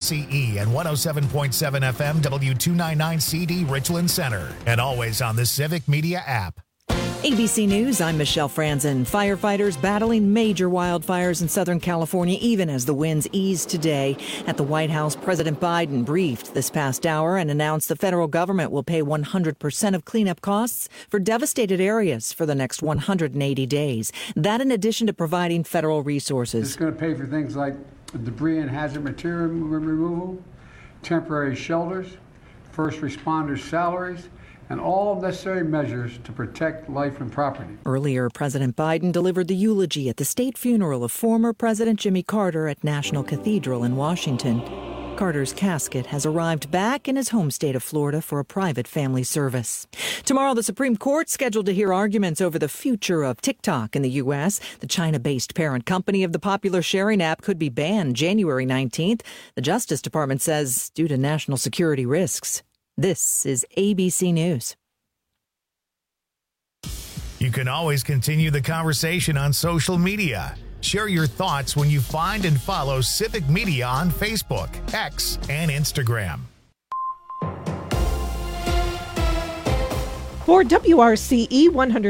WRCE and 107.7 FM W299CD Richland Center. And always on the Civic Media app. ABC News, I'm Michelle Franzen. Firefighters battling major wildfires in Southern California even as the winds ease today. At the White House, President Biden briefed this past hour and announced the federal government will pay 100% of cleanup costs for devastated areas for the next 180 days. That in addition to providing federal resources. It's going to pay for things like debris and hazard material removal, temporary shelters, first responders' salaries, and all necessary measures to protect life and property. Earlier, President Biden delivered the eulogy at the state funeral of former President Jimmy Carter at National Cathedral in Washington. Carter's casket has arrived back in his home state of Florida for a private family service. Tomorrow, the Supreme Court scheduled to hear arguments over the future of TikTok in the U.S. The China-based parent company of the popular sharing app could be banned January 19th. The Justice Department says due to national security risks. This is ABC News. You can always continue the conversation on social media. Share your thoughts when you find and follow Civic Media on Facebook, X, and Instagram. For WRCE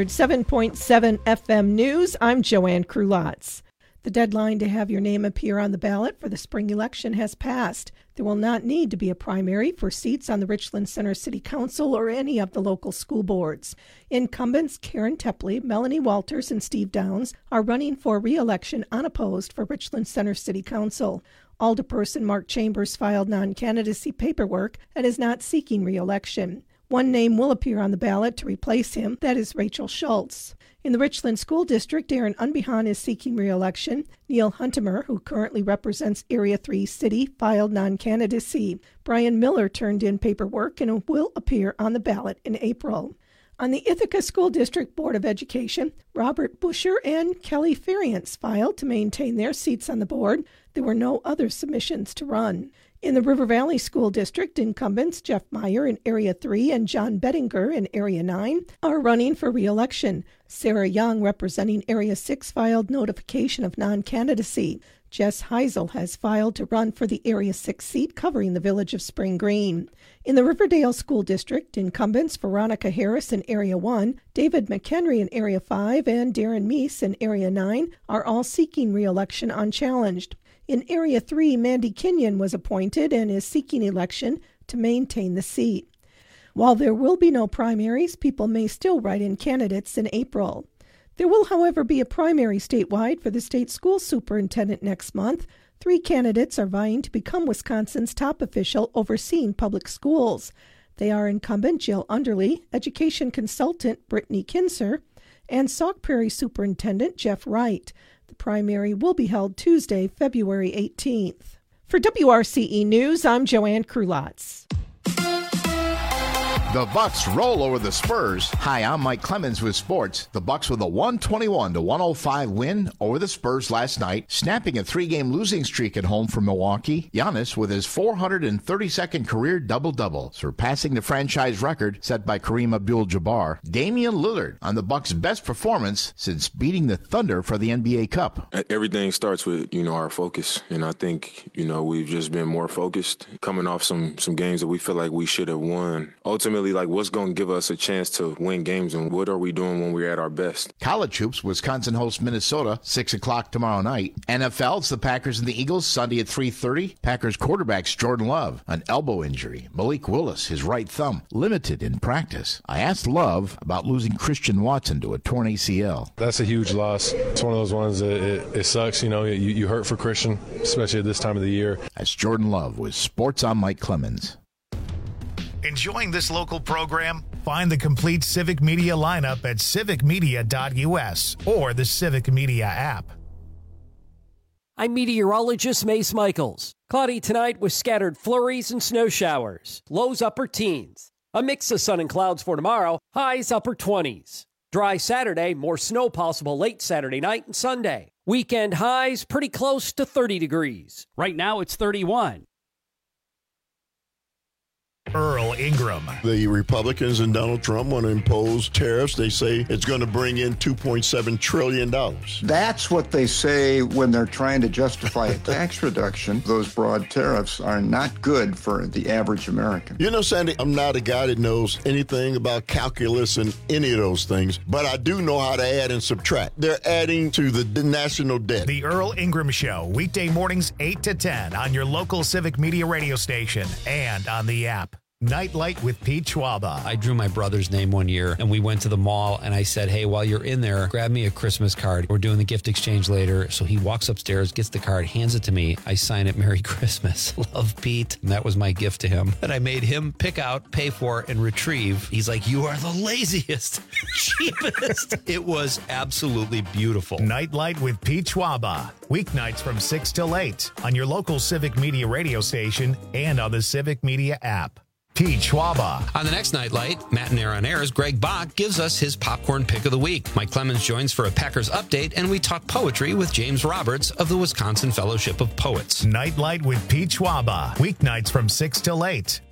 107.7 FM News, I'm Joanne Krulotz. The deadline to have your name appear on the ballot for the spring election has passed. There will not need to be a primary for seats on the Richland Center City Council or any of the local school boards. Incumbents Karen Tepley, Melanie Walters, and Steve Downs are running for re-election unopposed for Richland Center City Council. Alderperson Mark Chambers filed non-candidacy paperwork and is not seeking re-election. One name will appear on the ballot to replace him, that is Rachel Schultz. In the Richland School District, Aaron Unbehan is seeking re-election. Neil Huntemer, who currently represents Area 3 City, filed non-candidacy. Brian Miller turned in paperwork and will appear on the ballot in April. On the Ithaca School District Board of Education, Robert Busher and Kelly Ferrience filed to maintain their seats on the board. There were no other submissions to run. In the River Valley School District, incumbents Jeff Meyer in Area 3 and John Bettinger in Area 9 are running for re-election. Sarah Young, representing Area 6, filed notification of non-candidacy. Jess Heisel has filed to run for the Area 6 seat covering the village of Spring Green. In the Riverdale School District, incumbents Veronica Harris in Area 1, David McHenry in Area 5, and Darren Meese in Area 9 are all seeking re-election unchallenged. In Area 3, Mandy Kenyon was appointed and is seeking election to maintain the seat. While there will be no primaries, people may still write in candidates in April. There will, however, be a primary statewide for the state school superintendent next month. 3 candidates are vying to become Wisconsin's top official overseeing public schools. They are incumbent Jill Underly, education consultant Brittany Kinser, and Sauk Prairie Superintendent Jeff Wright. The primary will be held Tuesday, February 18th. For WRCE News, I'm Joanne Krulotz. The Bucks roll over the Spurs. Hi, I'm Mike Clemens with sports. The Bucks with a 121-105 win over the Spurs last night, snapping a 3-game losing streak at home for Milwaukee. Giannis with his 432nd career double-double, surpassing the franchise record set by Kareem Abdul-Jabbar. Damian Lillard on the Bucks' best performance since beating the Thunder for the NBA Cup. Everything starts with, our focus. And I think, we've just been more focused, coming off some games that we feel like we should have won. Ultimately, like what's going to give us a chance to win games and what are we doing when we're at our best. College hoops, Wisconsin hosts Minnesota, 6 o'clock tomorrow night. NFL, it's the Packers and the Eagles, Sunday at 3:30. Packers quarterbacks Jordan Love, an elbow injury. Malik Willis, his right thumb, limited in practice. I asked Love about losing Christian Watson to a torn ACL. That's a huge loss. It's one of those ones that it sucks. You hurt for Christian, especially at this time of the year. That's Jordan Love with Sports on Mike Clemens. Enjoying this local program? Find the complete Civic Media lineup at civicmedia.us or the Civic Media app. I'm meteorologist Mace Michaels. Cloudy tonight with scattered flurries and snow showers. Lows upper teens. A mix of sun and clouds for tomorrow. Highs upper 20s. Dry Saturday, more snow possible late Saturday night and Sunday. Weekend highs pretty close to 30 degrees. Right now it's 31. Earl Ingram. The Republicans and Donald Trump want to impose tariffs. They say it's going to bring in $2.7 trillion. That's what they say when they're trying to justify a tax reduction. Those broad tariffs are not good for the average American. You know, Sandy, I'm not a guy that knows anything about calculus and any of those things, but I do know how to add and subtract. They're adding to the national debt. The Earl Ingram Show, weekday mornings 8 to 10 on your local Civic Media radio station and on the app. Nightlight with Pete Schwaba. I drew my brother's name one year, and we went to the mall, and I said, hey, while you're in there, grab me a Christmas card. We're doing the gift exchange later. So he walks upstairs, gets the card, hands it to me. I sign it, Merry Christmas. Love, Pete. And that was my gift to him. And I made him pick out, pay for, and retrieve. He's like, you are the laziest, cheapest. It was absolutely beautiful. Nightlight with Pete Schwaba. Weeknights from 6 till 8 on your local Civic Media radio station and on the Civic Media app. Pete Schwaba. On the next Nightlight, Matt and Aaron Ayers, Greg Bach gives us his popcorn pick of the week. Mike Clemens joins for a Packers update, and we talk poetry with James Roberts of the Wisconsin Fellowship of Poets. Nightlight with Pete Schwaba. Weeknights from 6 till 8.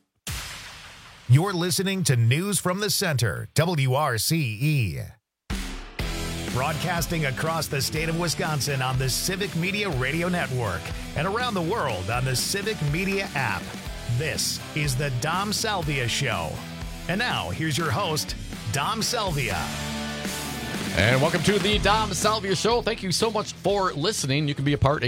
You're listening to News from the Center, WRCE. Broadcasting across the state of Wisconsin on the Civic Media Radio Network and around the world on the Civic Media app. This is the Dom Salvia Show. And now, here's your host, Dom Salvia. And welcome to the Dom Salvia Show. Thank you so much for listening. You can be a part,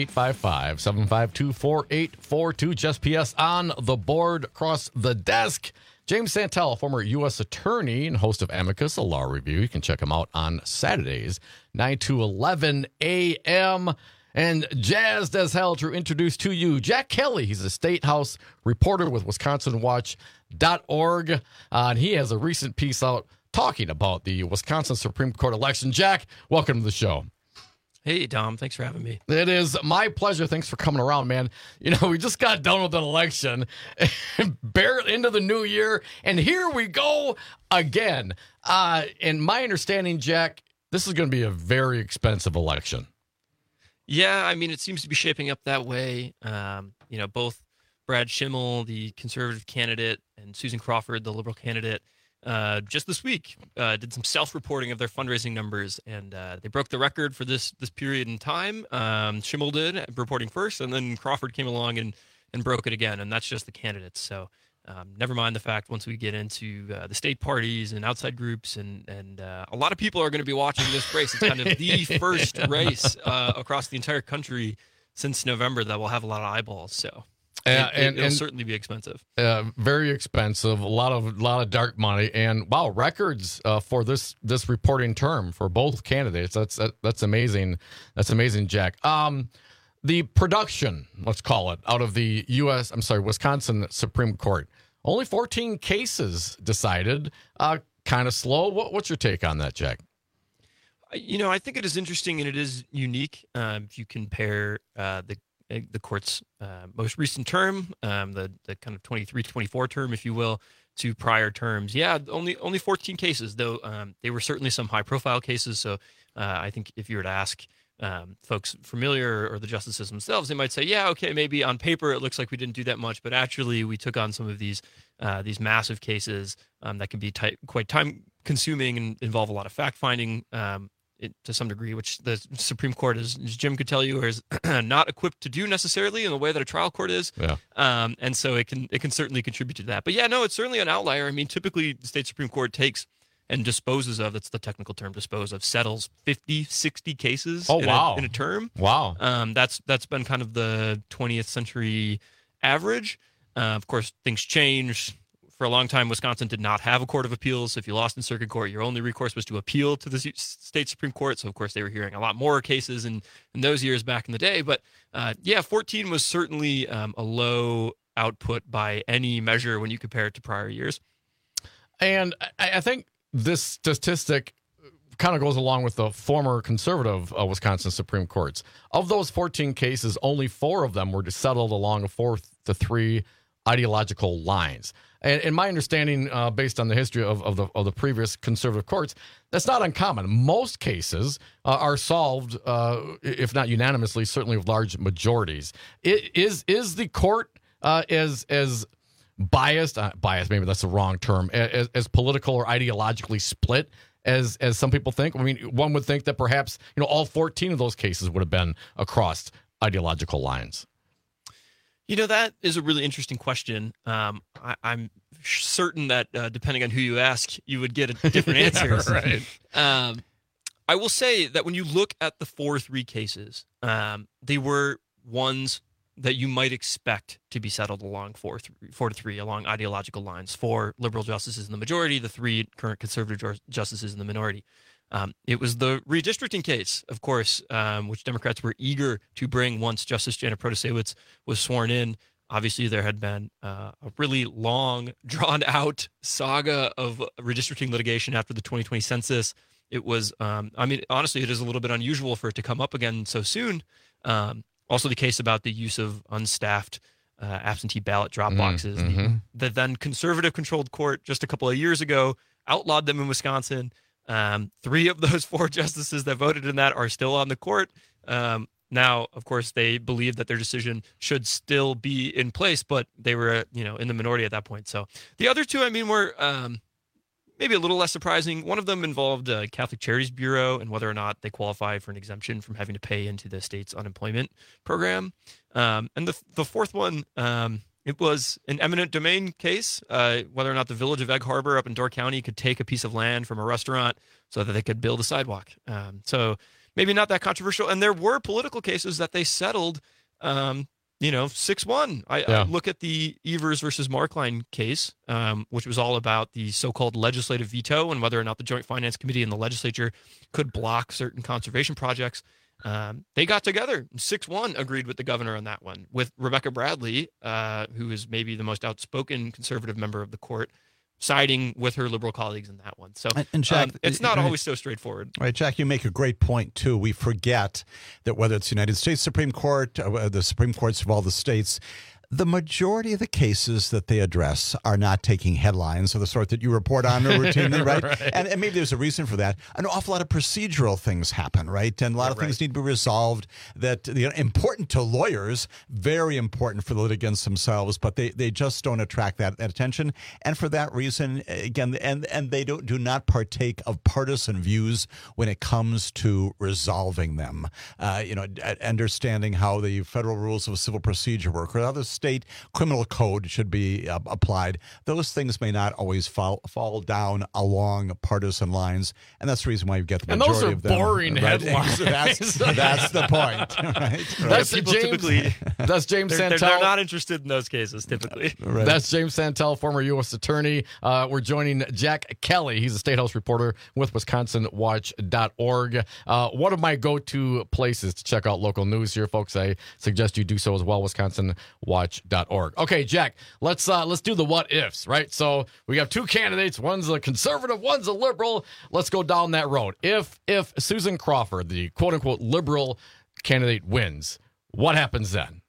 855-752-4842. Just PS on the board across the desk. James Santel, former U.S. attorney and host of Amicus, a law review. You can check him out on Saturdays, 9 to 11 a.m., and jazzed as hell to introduce to you Jack Kelly. He's a State House reporter with WisconsinWatch.org. And he has a recent piece out talking about the Wisconsin Supreme Court election. Jack, welcome to the show. Hey, Dom. Thanks for having me. It is my pleasure. Thanks for coming around, man. You know, we just got done with an election, barely into the new year, and here we go again. And my understanding, Jack, this is going to be a very expensive election. Yeah, I mean, it seems to be shaping up that way. You know, both Brad Schimmel, the conservative candidate, and Susan Crawford, the liberal candidate, just this week did some self-reporting of their fundraising numbers, and they broke the record for this period in time. Schimmel did, reporting first, and then Crawford came along and broke it again, and that's just the candidates. So never mind the fact once we get into the state parties and outside groups, and a lot of people are going to be watching this race. It's kind of the first race across the entire country since November that will have a lot of eyeballs. So it'll certainly be expensive. Very expensive. A lot of dark money, and wow, records for this reporting term for both candidates. That's amazing. That's amazing, Jack. The production, let's call it, out of the Wisconsin Supreme Court. Only 14 cases decided. Kind of slow. What's your take on that, Jack? You know, I think it is interesting and it is unique. If you compare the court's most recent term, the kind of 23-24 term, if you will, to prior terms. Yeah, only 14 cases, though they were certainly some high-profile cases. So I think if you were to ask folks familiar or the justices themselves, they might say, yeah, okay, maybe on paper it looks like we didn't do that much, but actually we took on some of these massive cases that can be quite time-consuming and involve a lot of fact-finding to some degree, which the Supreme Court, as Jim could tell you, is not equipped to do necessarily in the way that a trial court is. Yeah. And so it can certainly contribute to that. But yeah, no, it's certainly an outlier. I mean, typically the state Supreme Court takes and disposes of, that's the technical term, settles 50, 60 cases in a term. Wow. That's been kind of the 20th century average. Of course, things change. For a long time, Wisconsin did not have a court of appeals. So if you lost in circuit court, your only recourse was to appeal to the state Supreme Court. So, of course, they were hearing a lot more cases in those years back in the day. But, 14 was certainly a low output by any measure when you compare it to prior years. And I think this statistic kind of goes along with the former conservative Wisconsin Supreme Courts. Of those 14 cases, only 4 of them were settled along 4-3 ideological lines. And in my understanding, based on the history of the previous conservative courts, that's not uncommon. Most cases are solved, if not unanimously, certainly with large majorities. Is the court as biased, maybe that's the wrong term, as political or ideologically split as some people think? I mean, one would think that perhaps, all 14 of those cases would have been across ideological lines. That is a really interesting question. I'm certain that depending on who you ask, you would get different answers. Right. I will say that when you look at the 4-3 cases, they were ones that you might expect to be settled along 4-3 along ideological lines. 4 liberal justices in the majority, the 3 current conservative justices in the minority. It was the redistricting case, of course, which Democrats were eager to bring once Justice Janet Protasiewicz was sworn in. Obviously, there had been a really long, drawn-out saga of redistricting litigation after the 2020 census. It was, honestly, it is a little bit unusual for it to come up again so soon. Also, the case about the use of unstaffed absentee ballot drop boxes. The then conservative-controlled court just a couple of years ago outlawed them in Wisconsin. 3 of those 4 justices that voted in that are still on the court. Now, of course, they believe that their decision should still be in place, but they were, in the minority at that point. So the other 2, were maybe a little less surprising. One of them involved Catholic Charities Bureau and whether or not they qualify for an exemption from having to pay into the state's unemployment program. And the 4th one, it was an eminent domain case, whether or not the village of Egg Harbor up in Door County could take a piece of land from a restaurant so that they could build a sidewalk. So maybe not that controversial. And there were political cases that they settled, 6-1. I look at the Evers versus Markline case, which was all about the so-called legislative veto and whether or not the Joint Finance Committee and the legislature could block certain conservation projects. They got together. 6-1 agreed with the governor on that one, with Rebecca Bradley, who is maybe the most outspoken conservative member of the court, siding with her liberal colleagues in that one. So and Jack, it's not always so straightforward. Right, Jack, you make a great point, too. We forget that whether it's the United States Supreme Court, the Supreme Courts of all the states, the majority of the cases that they address are not taking headlines of the sort that you report on routinely, right? And maybe there's a reason for that. An awful lot of procedural things happen, right? And a lot of things need to be resolved that important to lawyers, very important for the litigants themselves, but they just don't attract that attention. And for that reason, again, and they do not partake of partisan views when it comes to resolving them. Understanding how the federal rules of civil procedure work or how the state criminal code should be applied. Those things may not always fall down along partisan lines, and that's the reason why you get the majority of them. And those are boring headlines. That's the point. Right? That's James Santel. They're not interested in those cases, typically. Right. That's James Santel, former U.S. attorney. We're joining Jack Kelly. He's a State House reporter with WisconsinWatch.org. One of my go-to places to check out local news here, folks. I suggest you do so as well, WisconsinWatch.org. Okay, Jack, let's do the what ifs, right? So we have 2 candidates. One's a conservative, one's a liberal. Let's go down that road. If Susan Crawford, the quote-unquote liberal candidate, wins, what happens then?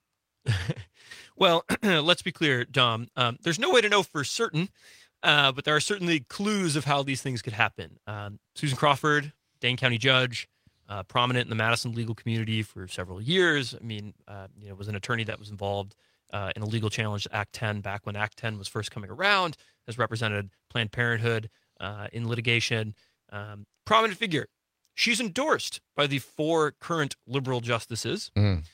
Well, let's be clear, Dom. There's no way to know for certain, but there are certainly clues of how these things could happen. Susan Crawford, Dane County judge, prominent in the Madison legal community for several years. Was an attorney that was involved in a legal challenge to Act 10 back when Act 10 was first coming around, has represented Planned Parenthood in litigation. Prominent figure. She's endorsed by the 4 current liberal justices.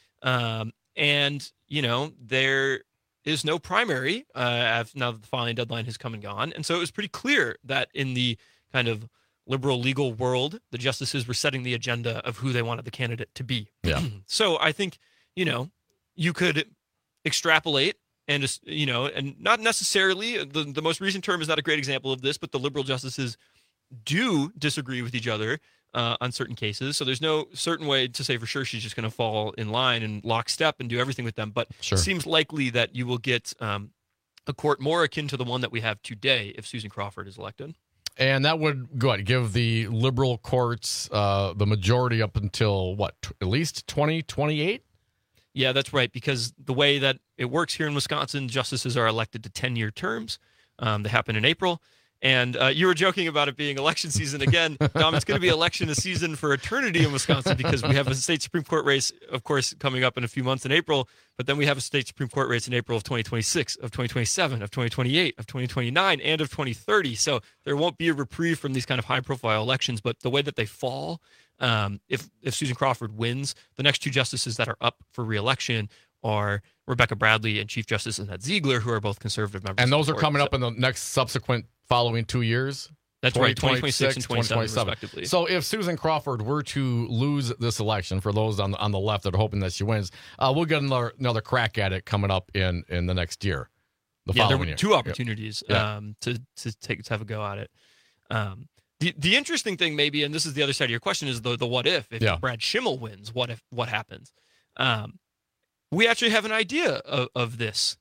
And, there is no primary now that the filing deadline has come and gone. And so it was pretty clear that in the kind of liberal legal world, the justices were setting the agenda of who they wanted the candidate to be. Yeah. So I think, you could extrapolate and just, and not necessarily the most recent term is not a great example of this, but the liberal justices do disagree with each other on certain cases. So there's no certain way to say for sure she's just going to fall in line and lockstep and do everything with them. But it seems likely that you will get a court more akin to the one that we have today if Susan Crawford is elected. And that would give the liberal courts the majority up until at least 2028? Yeah, that's right. Because the way that it works here in Wisconsin, justices are elected to 10-year terms. They happen in April. And you were joking about it being election season again. Dom, it's going to be election season for eternity in Wisconsin because we have a state Supreme Court race, of course, coming up in a few months in April. But then we have a state Supreme Court race in April of 2026, of 2027, of 2028, of 2029, and of 2030. So there won't be a reprieve from these kind of high-profile elections. But the way that they fall, if Susan Crawford wins, the next two justices that are up for re-election are Rebecca Bradley and Chief Justice Annette Ziegler, who are both conservative members. And those are coming up in the next subsequent following 2 years? That's right, 2026 and 2027, respectively. So if Susan Crawford were to lose this election, for those on the left that are hoping that she wins, we'll get another crack at it coming up in the next year. There were two opportunities to have a go at it. The interesting thing, maybe, and this is the other side of your question, is the what if Brad Schimmel wins, what happens? We actually have an idea of this.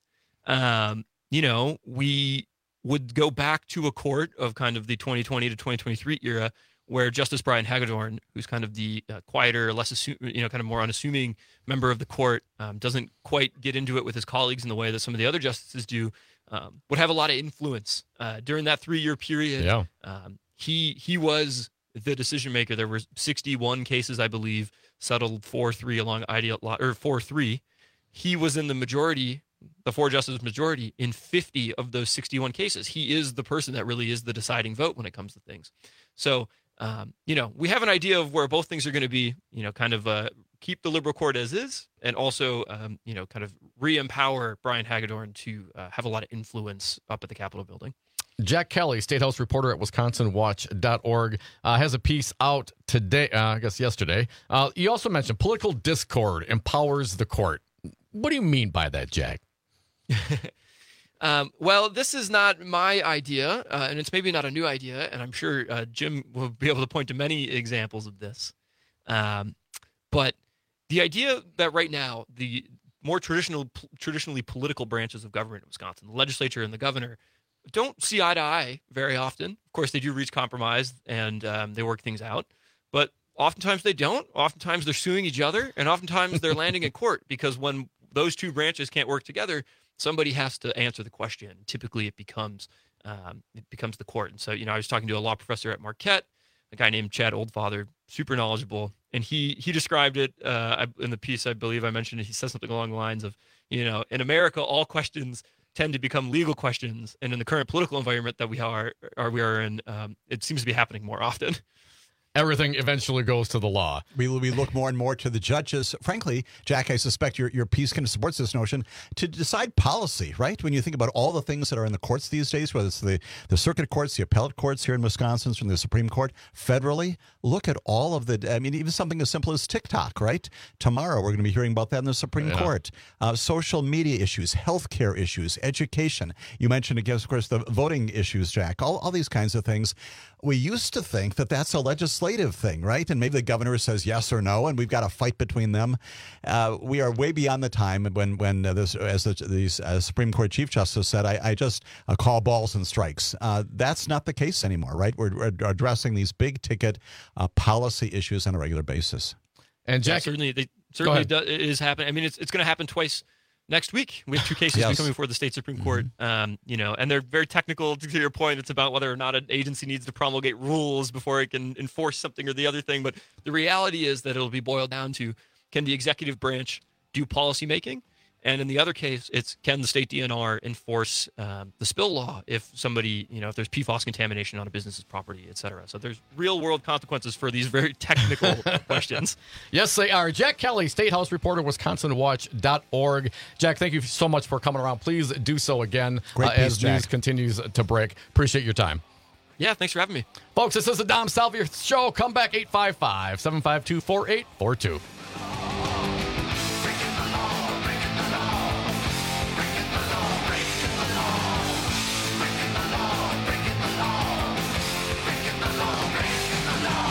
We would go back to a court of kind of the 2020 to 2023 era, where Justice Brian Hagedorn, who's kind of the quieter, less kind of more unassuming member of the court, doesn't quite get into it with his colleagues in the way that some of the other justices do, would have a lot of influence during that 3-year period. Yeah. He was the decision maker. There were 61 cases, I believe, settled 4-3 along ideal or 4-3. He was in the majority, the 4 justices majority, in 50 of those 61 cases. He is the person that really is the deciding vote when it comes to things. So, we have an idea of where both things are going to be, kind of keep the liberal court as is, and also, kind of re-empower Brian Hagedorn to have a lot of influence up at the Capitol building. Jack Kelly, State House reporter at WisconsinWatch.org, has a piece out today, yesterday. You also mentioned political discord empowers the court. What do you mean by that, Jack? Well, this is not my idea, and it's maybe not a new idea, and I'm sure Jim will be able to point to many examples of this. But the idea that right now, the more traditionally political branches of government in Wisconsin, the legislature and the governor, don't see eye to eye very often. Of course, they do reach compromise, and they work things out. But oftentimes they don't. Oftentimes they're suing each other, and oftentimes they're landing in court, because when those two branches can't work together, somebody has to answer the question. Typically, it becomes the court. And so, I was talking to a law professor at Marquette, a guy named Chad Oldfather, super knowledgeable, and he described it in the piece. I believe I mentioned it. He said something along the lines of, in America, all questions tend to become legal questions, and in the current political environment that we are in, it seems to be happening more often. Everything eventually goes to the law. We look more and more to the judges. Frankly, Jack, I suspect your piece kind of supports this notion to decide policy, right? When you think about all the things that are in the courts these days, whether it's the circuit courts, the appellate courts here in Wisconsin, from the Supreme Court, federally, look at all of even something as simple as TikTok, right? Tomorrow, we're going to be hearing about that in the Supreme Court. Social media issues, healthcare issues, education. You mentioned, again, of course, the voting issues, Jack, all these kinds of things. We used to think that that's a legislative thing, right? And maybe the governor says yes or no, and we've got a fight between them. We are way beyond the time when the Supreme Court Chief Justice said, I just call balls and strikes. That's not the case anymore, right? We're addressing these big ticket policy issues on a regular basis. And Jack, it is happening. I mean, it's going to happen twice next week. We have 2 cases coming before the state Supreme Court, and they're very technical. To your point, it's about whether or not an agency needs to promulgate rules before it can enforce something or the other thing. But the reality is that it'll be boiled down to, can the executive branch do policy making? And in the other case, it's, can the state DNR enforce the spill law if somebody, if there's PFAS contamination on a business's property, et cetera. So there's real world consequences for these very technical questions. Yes, they are. Jack Kelly, State House reporter, WisconsinWatch.org. Jack, thank you so much for coming around. Please do so again as news continues to break. Appreciate your time. Yeah, thanks for having me. Folks, this is the Dom Salvia Show. Come back 855-752-4842.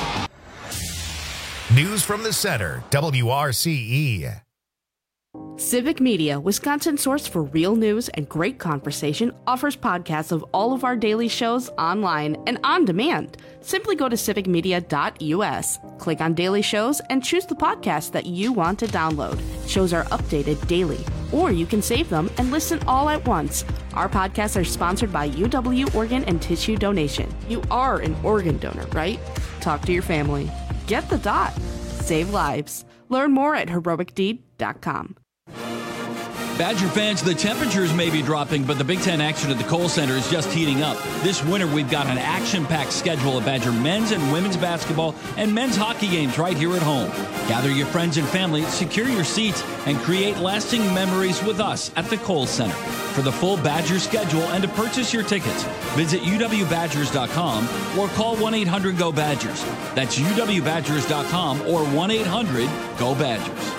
News from the Center, WRCE. Civic Media, Wisconsin's source for real news and great conversation, offers podcasts of all of our daily shows online and on demand. Simply go to civicmedia.us, click on Daily Shows, and choose the podcast that you want to download. Shows are updated daily, or you can save them and listen all at once. Our podcasts are sponsored by UW Organ and Tissue Donation. You are an organ donor, right? Talk to your family. Get the dot. Save lives. Learn more at heroicdeed.com. Badger fans, the temperatures may be dropping, but the Big Ten action at the Kohl Center is just heating up. This winter, we've got an action-packed schedule of Badger men's and women's basketball and men's hockey games right here at home. Gather your friends and family, secure your seats, and create lasting memories with us at the Kohl Center. For the full Badger schedule and to purchase your tickets, visit uwbadgers.com or call 1-800-GO-BADGERS. That's uwbadgers.com or 1-800-GO-BADGERS.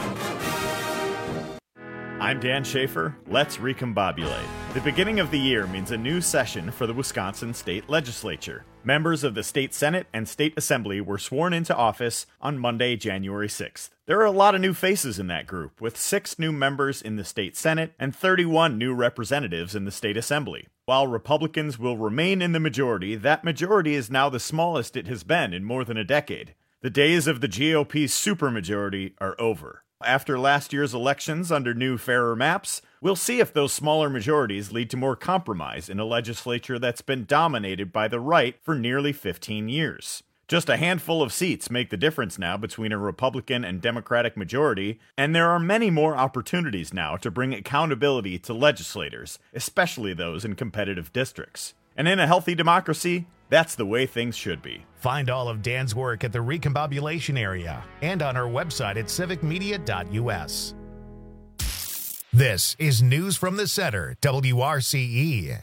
I'm Dan Schaefer. Let's recombobulate. The beginning of the year means a new session for the Wisconsin State Legislature. Members of the State Senate and State Assembly were sworn into office on Monday, January 6th. There are a lot of new faces in that group, with 6 new members in the State Senate and 31 new representatives in the State Assembly. While Republicans will remain in the majority, that majority is now the smallest it has been in more than a decade. The days of the GOP's supermajority are over. After last year's elections under new, fairer maps, we'll see if those smaller majorities lead to more compromise in a legislature that's been dominated by the right for nearly 15 years. Just a handful of seats make the difference now between a Republican and Democratic majority, and there are many more opportunities now to bring accountability to legislators, especially those in competitive districts. And in a healthy democracy, that's the way things should be. Find all of Dan's work at the Recombobulation area and on our website at civicmedia.us. This is News from the Center, WRCE.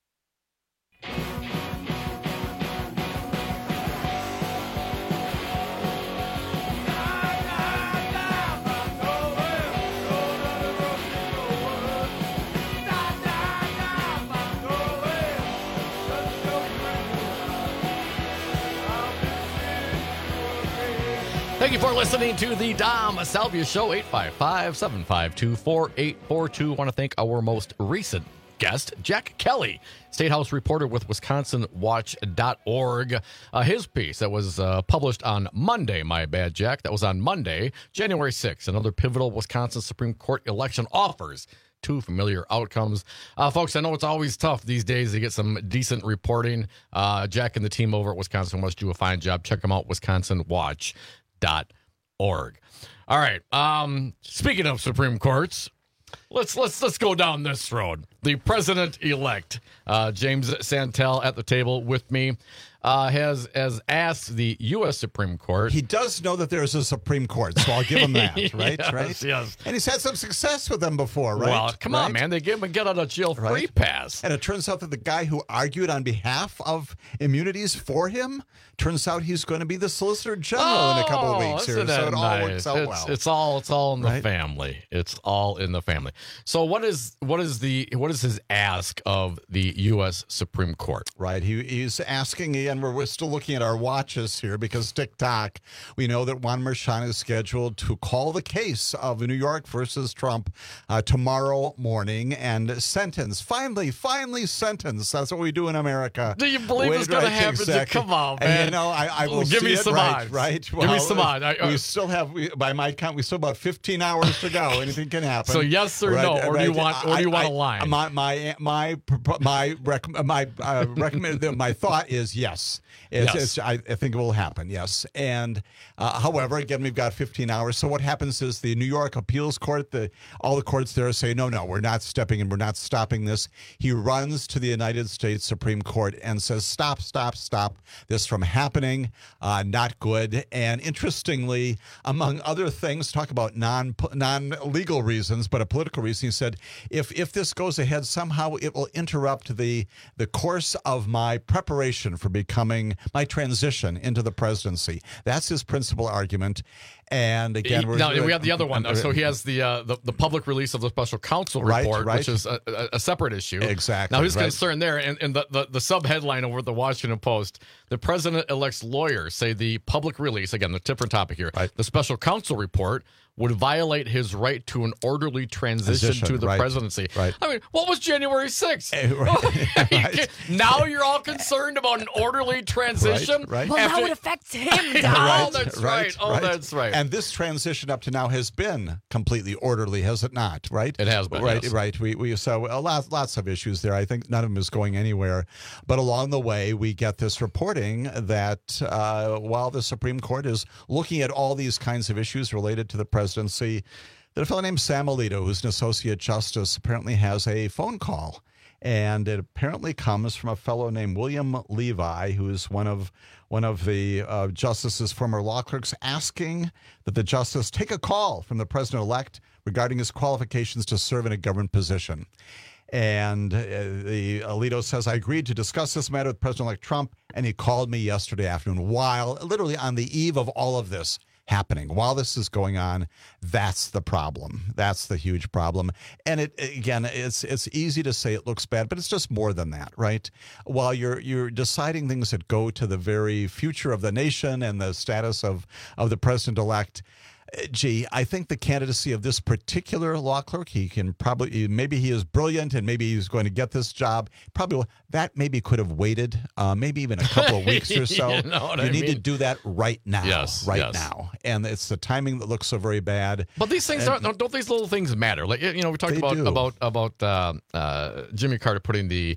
Thank you for listening to the Dom Salvia Show, 855-752-4842. I want to thank our most recent guest, Jack Kelly, State House reporter with WisconsinWatch.org. His piece that was published on Monday, my bad, Jack, that was on Monday, January 6th. Another pivotal Wisconsin Supreme Court election offers 2 familiar outcomes. Folks, I know it's always tough these days to get some decent reporting. Jack and the team over at Wisconsin Watch do a fine job. Check them out, WisconsinWatch.org. All right. Speaking of Supreme Courts, let's go down this road. The president-elect, James Santel, at the table with me, has asked the U.S. Supreme Court. He does know that there's a Supreme Court, so I'll give him that, right? Yes, right? Yes. And he's had some success with them before, right? Well, come on, man. They gave him a get-out-of-jail-free pass. And it turns out that the guy who argued on behalf of immunities for him, turns out he's going to be the Solicitor General in a couple of weeks here. So it all works out well. It's all in the family. It's all in the family. So what is his ask of the U.S. Supreme Court? Right. He's asking, and we're still looking at our watches here because TikTok, we know that Juan Merchan is scheduled to call the case of New York versus Trump tomorrow morning and finally sentence. That's what we do in America. Do you believe it's going to happen? Exactly. Come on, man. And, I will give me some odds. Right. Give me some odds. We still have, by my count, we still have about 15 hours to go. Anything can happen. So yes or no, or do you want a line? My thought is yes. I think it will happen. Yes. And however, again, we've got 15 hours. So what happens is the New York Appeals Court, all the courts there say, no, we're not stepping in. We're not stopping this. He runs to the United States Supreme Court and says, stop this from happening. Not good. And interestingly, among other things, talk about non-legal reasons, but a political reason, he said, if this goes ahead, somehow it will interrupt the course of my preparation for becoming my transition into the presidency. That's his principal argument. And again, we have the other one. So he has the public release of the special counsel report, which is a separate issue. Exactly. Now his concern there, and the sub headline over at the Washington Post: the president-elect's lawyers say the public release, again, the different topic here, the special counsel report would violate his right to an orderly transition to the presidency. Right. I mean, what was January 6th? Now you're all concerned about an orderly transition? Right. Well, now it affects him, Dom. Oh, that's right. That's right. And this transition up to now has been completely orderly, has it not? Right. It has been. Right. Yes. Right. We saw lots of issues there. I think none of them is going anywhere. But along the way, we get this reporting that while the Supreme Court is looking at all these kinds of issues related to the presidency, that a fellow named Sam Alito, who's an associate justice, apparently has a phone call. And it apparently comes from a fellow named William Levi, who is one of the justice's former law clerks, asking that the justice take a call from the president-elect regarding his qualifications to serve in a government position. And the Alito says, I agreed to discuss this matter with President-elect Trump, and he called me yesterday afternoon while, literally on the eve of all of this happening. While this is going on, that's the problem. That's the huge problem. And it's easy to say it looks bad, but it's just more than that, right? While you're deciding things that go to the very future of the nation and the status of the president-elect, I think the candidacy of this particular law clerk, maybe he is brilliant and maybe he's going to get this job. Probably that maybe could have waited, maybe even a couple of weeks or so. You need to do that right now. Yes, now. And it's the timing that looks so very bad. But these things don't these little things matter? Like, we talked about Jimmy Carter putting the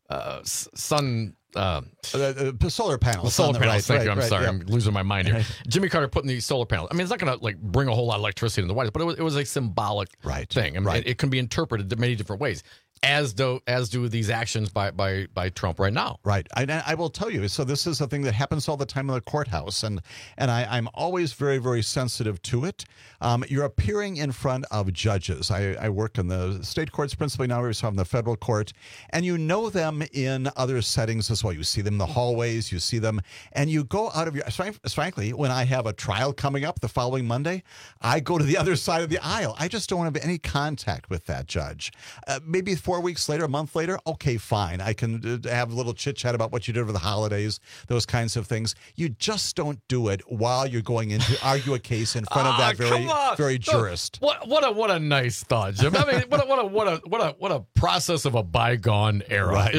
solar panels. Solar panels. Thank you. I'm sorry. Yeah. I'm losing my mind here. Jimmy Carter putting these solar panels. I mean, it's not going to bring a whole lot of electricity in the White House, but it was a symbolic thing. I mean, it can be interpreted many different ways. As do these actions by Trump right now. Right. I will tell you. So this is a thing that happens all the time in the courthouse, and I'm always very, very sensitive to it. You're appearing in front of judges. I work in the state courts principally now. We're in the federal court, and you know them in other settings as well. You see them in the hallways. You see them, and you go out of your. Frankly, when I have a trial coming up the following Monday, I go to the other side of the aisle. I just don't want to have any contact with that judge. Maybe 4 weeks later, a month later, okay, fine. I can have a little chit-chat about what you did over the holidays, those kinds of things. You just don't do it while you're going in to argue a case in front of that very jurist. What a nice thought, Jim. I mean, what a process of a bygone era. Right,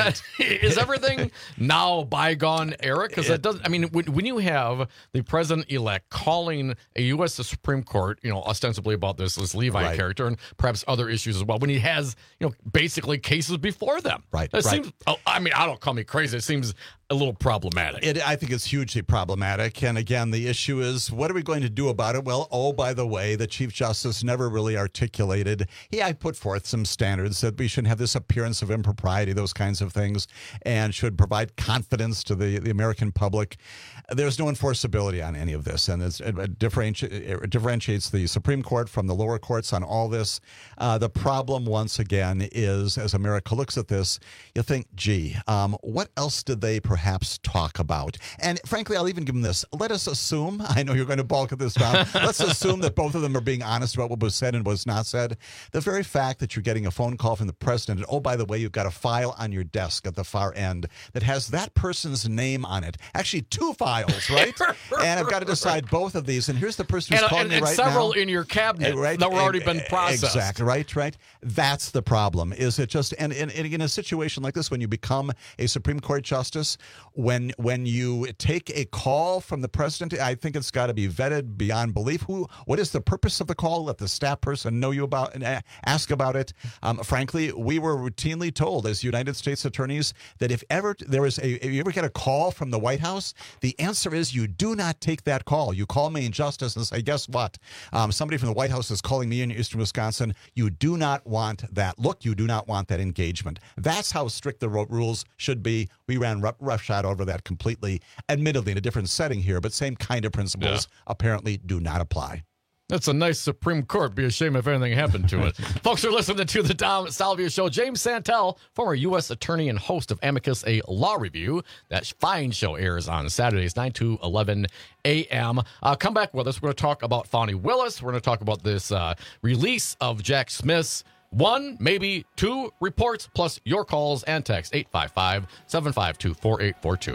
is everything now bygone era? Because it doesn't. I mean, when you have the president-elect calling a U.S. Supreme Court, ostensibly about this Levi character and perhaps other issues as well, when he has, basically cases before them. It seems, I mean, I don't call me crazy. It seems a little problematic. I think it's hugely problematic. And again, the issue is, what are we going to do about it? Well, by the way, the Chief Justice never really articulated. I put forth some standards that we shouldn't have this appearance of impropriety, those kinds of things, and should provide confidence to the American public. There's no enforceability on any of this, and it differentiates the Supreme Court from the lower courts on all this. The problem, once again, is, as America looks at this, you think, what else did they perhaps talk about? And frankly, I'll even give them this. Let us assume, I know you're going to balk at this, Tom, let's assume that both of them are being honest about what was said and was not said. The very fact that you're getting a phone call from the president, and by the way, you've got a file on your desk at the far end that has that person's name on it. Actually, 2 files, right? And I've got to decide both of these. And here's the person who's calling me right now. And several in your cabinet that were already been processed. Exactly, right. That's the problem. Is it just, and in a situation like this, when you become a Supreme Court justice, when you take a call from the president, I think it's got to be vetted beyond belief. What is the purpose of the call? Let the staff person know you about and ask about it. Frankly, we were routinely told as United States attorneys that if you ever get a call from the White House, the answer is you do not take that call. You call me in justice and say, guess what? Somebody from the White House is calling me in Eastern Wisconsin. You do not want that look. You do not want that engagement. That's how strict the rules should be. We ran roughshod over that completely, admittedly in a different setting here, but same kind of principles apparently do not apply. That's a nice Supreme Court. Be a shame if anything happened to it. Folks are listening to the Dom Salvia Show. James Santel, former U.S. attorney and host of Amicus, a law review. That fine show airs on Saturdays, 9 to 11 a.m. Come back with us. We're going to talk about Fani Willis. We're going to talk about this release of Jack Smith's 1, maybe 2 reports, plus your calls and text 855-752-4842.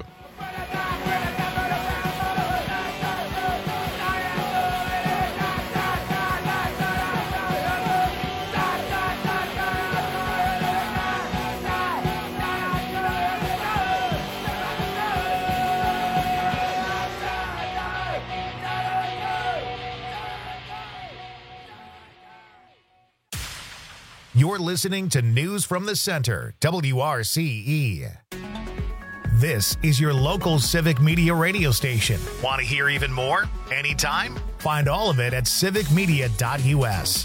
You're listening to News from the Center, WRCE. This is your local civic media radio station. Want to hear even more? Anytime? Find all of it at civicmedia.us.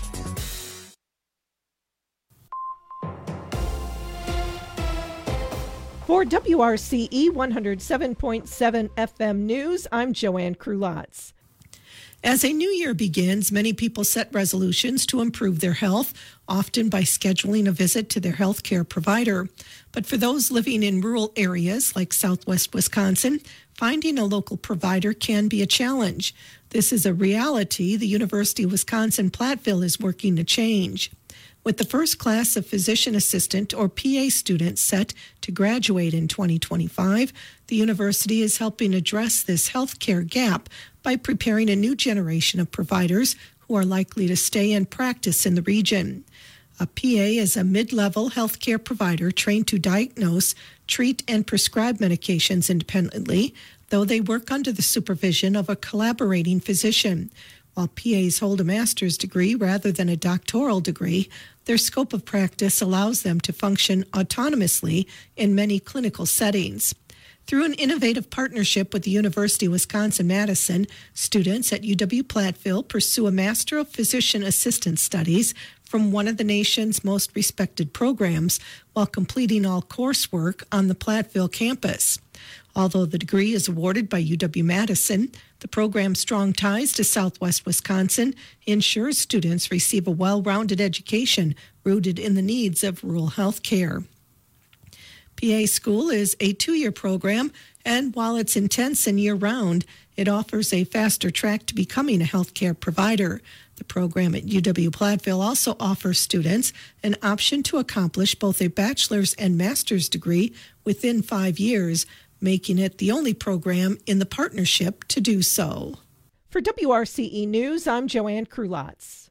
For WRCE 107.7 FM News, I'm Joanne Krulotz. As a new year begins, many people set resolutions to improve their health, often by scheduling a visit to their health care provider. But for those living in rural areas like southwest Wisconsin, finding a local provider can be a challenge. This is a reality the University of Wisconsin-Platteville is working to change. With the first class of physician assistant or PA students set to graduate in 2025, the university is helping address this healthcare gap by preparing a new generation of providers who are likely to stay and practice in the region. A PA is a mid-level healthcare provider trained to diagnose, treat, and prescribe medications independently, though they work under the supervision of a collaborating physician. While PAs hold a master's degree rather than a doctoral degree, their scope of practice allows them to function autonomously in many clinical settings. Through an innovative partnership with the University of Wisconsin-Madison, students at UW-Platteville pursue a Master of Physician Assistant Studies from one of the nation's most respected programs while completing all coursework on the Platteville campus. Although the degree is awarded by UW-Madison, the program's strong ties to Southwest Wisconsin ensures students receive a well-rounded education rooted in the needs of rural health care. PA School is a 2-year program, and while it's intense and year-round, it offers a faster track to becoming a healthcare provider. The program at UW-Platteville also offers students an option to accomplish both a bachelor's and master's degree within 5 years, making it the only program in the partnership to do so. For WRCE News, I'm Joanne Krulotz.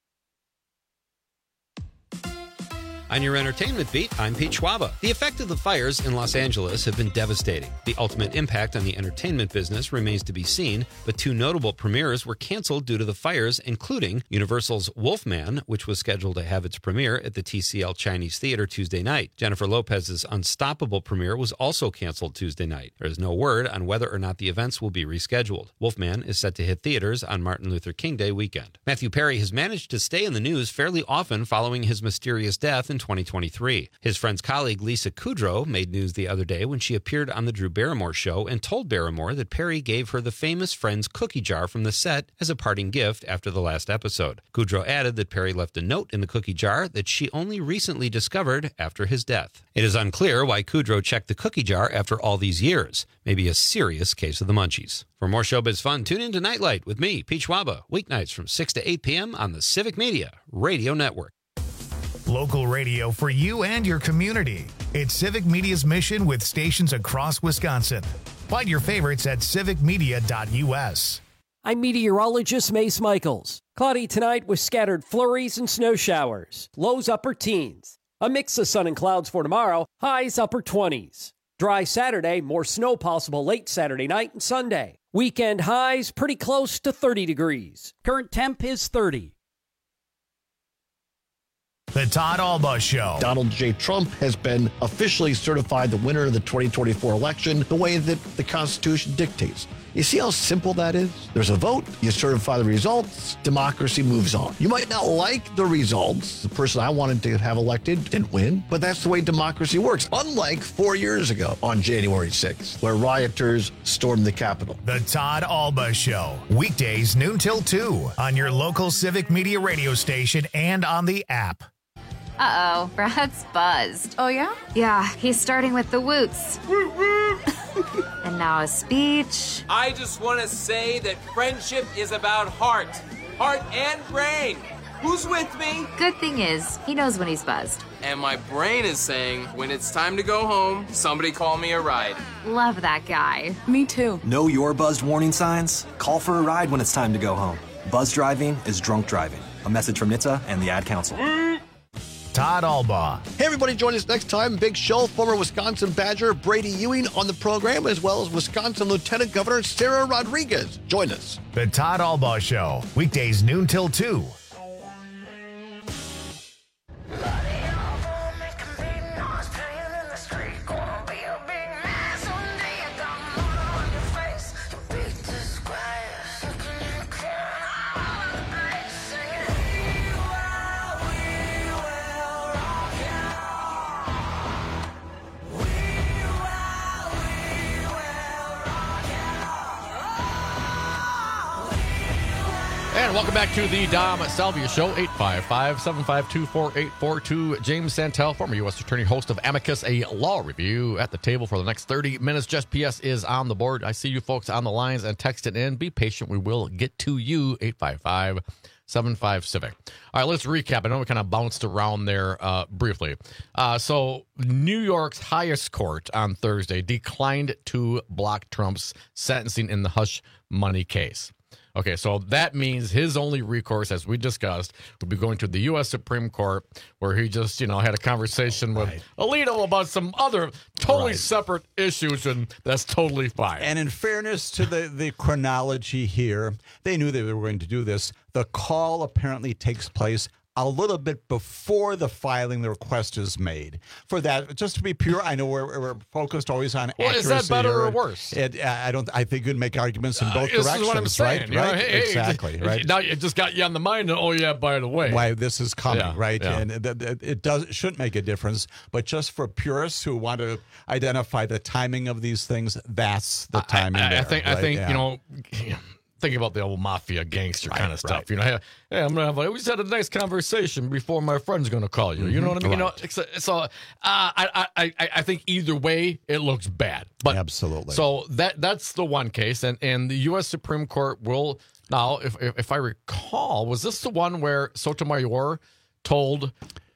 On your entertainment beat, I'm Pete Schwaba. The effect of the fires in Los Angeles have been devastating. The ultimate impact on the entertainment business remains to be seen, but 2 notable premieres were canceled due to the fires, including Universal's Wolfman, which was scheduled to have its premiere at the TCL Chinese Theater Tuesday night. Jennifer Lopez's Unstoppable premiere was also canceled Tuesday night. There is no word on whether or not the events will be rescheduled. Wolfman is set to hit theaters on Martin Luther King Day weekend. Matthew Perry has managed to stay in the news fairly often following his mysterious death in 2023. His friend's colleague Lisa Kudrow made news the other day when she appeared on the Drew Barrymore show and told Barrymore that Perry gave her the famous Friends cookie jar from the set as a parting gift after the last episode. Kudrow added that Perry left a note in the cookie jar that she only recently discovered after his death. It is unclear why Kudrow checked the cookie jar after all these years. Maybe a serious case of the munchies. For more showbiz fun, tune in to Nightlight with me, Pete Schwaba, weeknights from 6 to 8 p.m. on the Civic Media Radio Network. Local radio for you and your community. It's Civic Media's mission with stations across Wisconsin. Find your favorites at civicmedia.us. I'm meteorologist Mace Michaels. Cloudy tonight with scattered flurries and snow showers. Lows upper teens. A mix of sun and clouds for tomorrow. Highs upper 20s. Dry Saturday, more snow possible late Saturday night and Sunday. Weekend highs pretty close to 30 degrees. Current temp is 30. The Todd Alba Show. Donald J. Trump has been officially certified the winner of the 2024 election the way that the Constitution dictates. You see how simple that is? There's a vote, you certify the results, democracy moves on. You might not like the results. The person I wanted to have elected didn't win, but that's the way democracy works. Unlike 4 years ago on January 6th, where rioters stormed the Capitol. The Todd Alba Show. Weekdays noon till 2 on your local Civic Media radio station and on the app. Uh-oh, Brad's buzzed. Oh, yeah? Yeah, he's starting with the woots. And now a speech. I just want to say that friendship is about heart and brain. Who's with me? Good thing is, he knows when he's buzzed. And my brain is saying, when it's time to go home, somebody call me a ride. Love that guy. Me too. Know your buzzed warning signs? Call for a ride when it's time to go home. Buzz driving is drunk driving. A message from NHTSA and the Ad Council. Todd Alba. Hey, everybody, join us next time. Big show. Former Wisconsin Badger Brady Ewing on the program, as well as Wisconsin Lieutenant Governor Sarah Rodriguez. Join us. The Todd Alba Show. Weekdays noon till 2. And welcome back to the Dom Salvia Show, 855-752-4842. James Santel, former U.S. Attorney, host of Amicus, a law review, at the table for the next 30 minutes. Just PS is on the board. I see you folks on the lines and text it in. Be patient. We will get to you, 855-75-CIVIC. All right, let's recap. I know we kind of bounced around there briefly. So New York's highest court on Thursday declined to block Trump's sentencing in the hush money case. Okay, so that means his only recourse, as we discussed, would be going to the U.S. Supreme Court, where he just, had a conversation with Alito about some other totally separate issues, and that's totally fine. And in fairness to the chronology here, they knew they were going to do this. The call apparently takes place a little bit before the filing the request is made. For that, just to be pure, I know we're focused always on accuracy. Is that better or worse? I think you'd make arguments in both directions. This is what I'm saying. Right? Hey, exactly. Right. Now it just got you on the mind. Oh yeah, by the way, why this is coming, right? Yeah. And it shouldn't make a difference. But just for purists who want to identify the timing of these things, that's the timing. I think thinking about the old mafia gangster kind of stuff. Hey, I'm gonna we just had a nice conversation before my friend's gonna call you. You know what I mean? I think either way it looks bad. But absolutely. So that's the one case, and the U.S. Supreme Court will now, if I recall, was this the one where Sotomayor told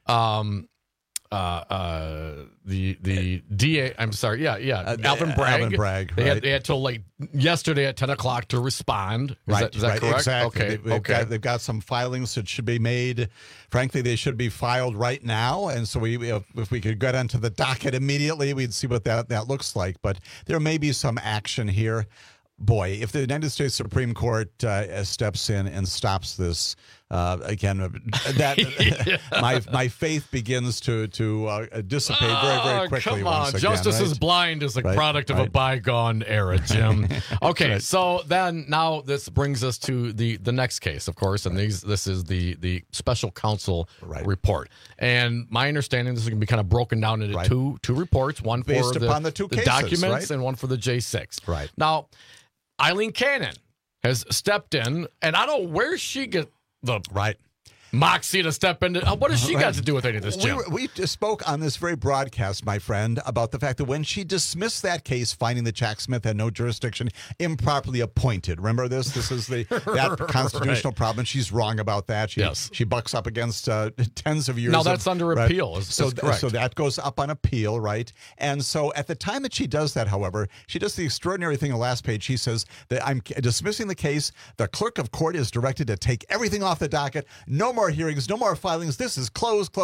the DA, I'm sorry, Alvin Bragg. They had till like yesterday at 10 o'clock to respond. Is that correct? Exactly. Okay. They've got some filings that should be made. Frankly, they should be filed right now. And so if we could get onto the docket immediately, we'd see what that looks like. But there may be some action here. Boy, if the United States Supreme Court steps in and stops this, again, my faith begins to dissipate very, very quickly. Come on, Justice is Blind is a product of a bygone era, Jim. Okay, so then now this brings us to the next case, of course, and this is the special counsel report. And my understanding, this is going to be kind of broken down into two reports, one based for upon the two cases, documents and one for the J6. Right. Now, Eileen Cannon has stepped in, and I don't know where she get the moxie to step into. What has she got to do with any of this, Jim? We just spoke on this very broadcast, my friend, about the fact that when she dismissed that case, finding that Jack Smith had no jurisdiction, improperly appointed. Remember this? This is that constitutional problem. She's wrong about that. She bucks up against tens of years. Now that's under appeal. So that goes up on appeal, right? And so at the time that she does that, however, she does the extraordinary thing on the last page. She says that I'm dismissing the case. The clerk of court is directed to take everything off the docket. No more hearings, no more filings. This is closed.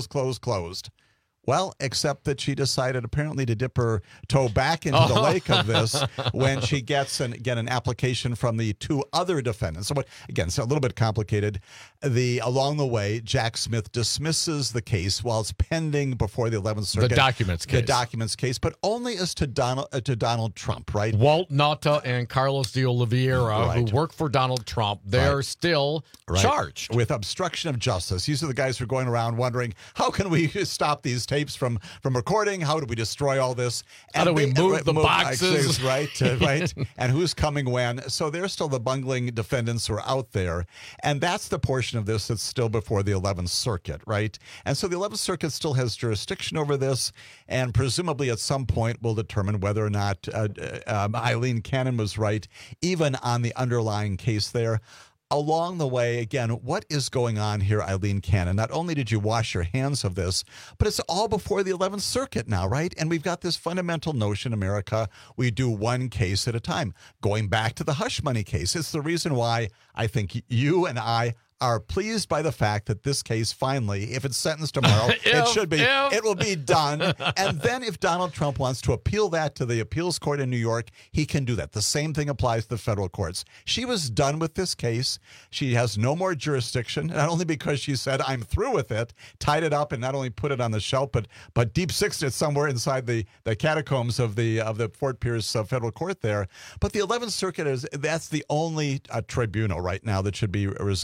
Well, except that she decided apparently to dip her toe back into the lake of this when she gets an application from the two other defendants. So, again, it's a little bit complicated. Along the way, Jack Smith dismisses the case while it's pending before the 11th Circuit. The documents case. But only as to Donald Trump, right? Walt Nauta and Carlos de Oliveira, who work for Donald Trump, they're still charged with obstruction of justice. These are the guys who are going around wondering, how can we stop these tapes from recording? How do we destroy all this? How do we move the boxes? Right. And who's coming when? So they're still the bungling defendants who are out there. And that's the portion of this that's still before the 11th Circuit, right? And so the 11th Circuit still has jurisdiction over this, and presumably at some point will determine whether or not Eileen Cannon was right, even on the underlying case there. Along the way, again, what is going on here, Eileen Cannon? Not only did you wash your hands of this, but it's all before the 11th Circuit now, right? And we've got this fundamental notion, America, we do one case at a time. Going back to the hush money case, it's the reason why I think you and I are pleased by the fact that this case finally, if it's sentenced tomorrow, it will be done. And then if Donald Trump wants to appeal that to the appeals court in New York, he can do that. The same thing applies to the federal courts. She was done with this case. She has no more jurisdiction, not only because she said, I'm through with it, tied it up and not only put it on the shelf, but deep sixed it somewhere inside the catacombs of the Fort Pierce federal court there. But the 11th Circuit that's the only tribunal right now that should be resolving any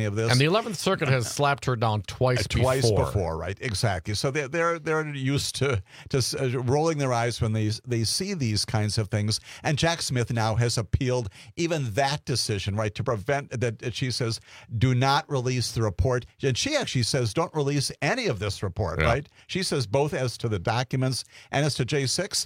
any of this. And the 11th Circuit has slapped her down twice before, right? Exactly. So they're used to rolling their eyes when they see these kinds of things. And Jack Smith now has appealed even that decision, right, to prevent that. She says, do not release the report. And she actually says, don't release any of this report, right? She says both as to the documents and as to J6.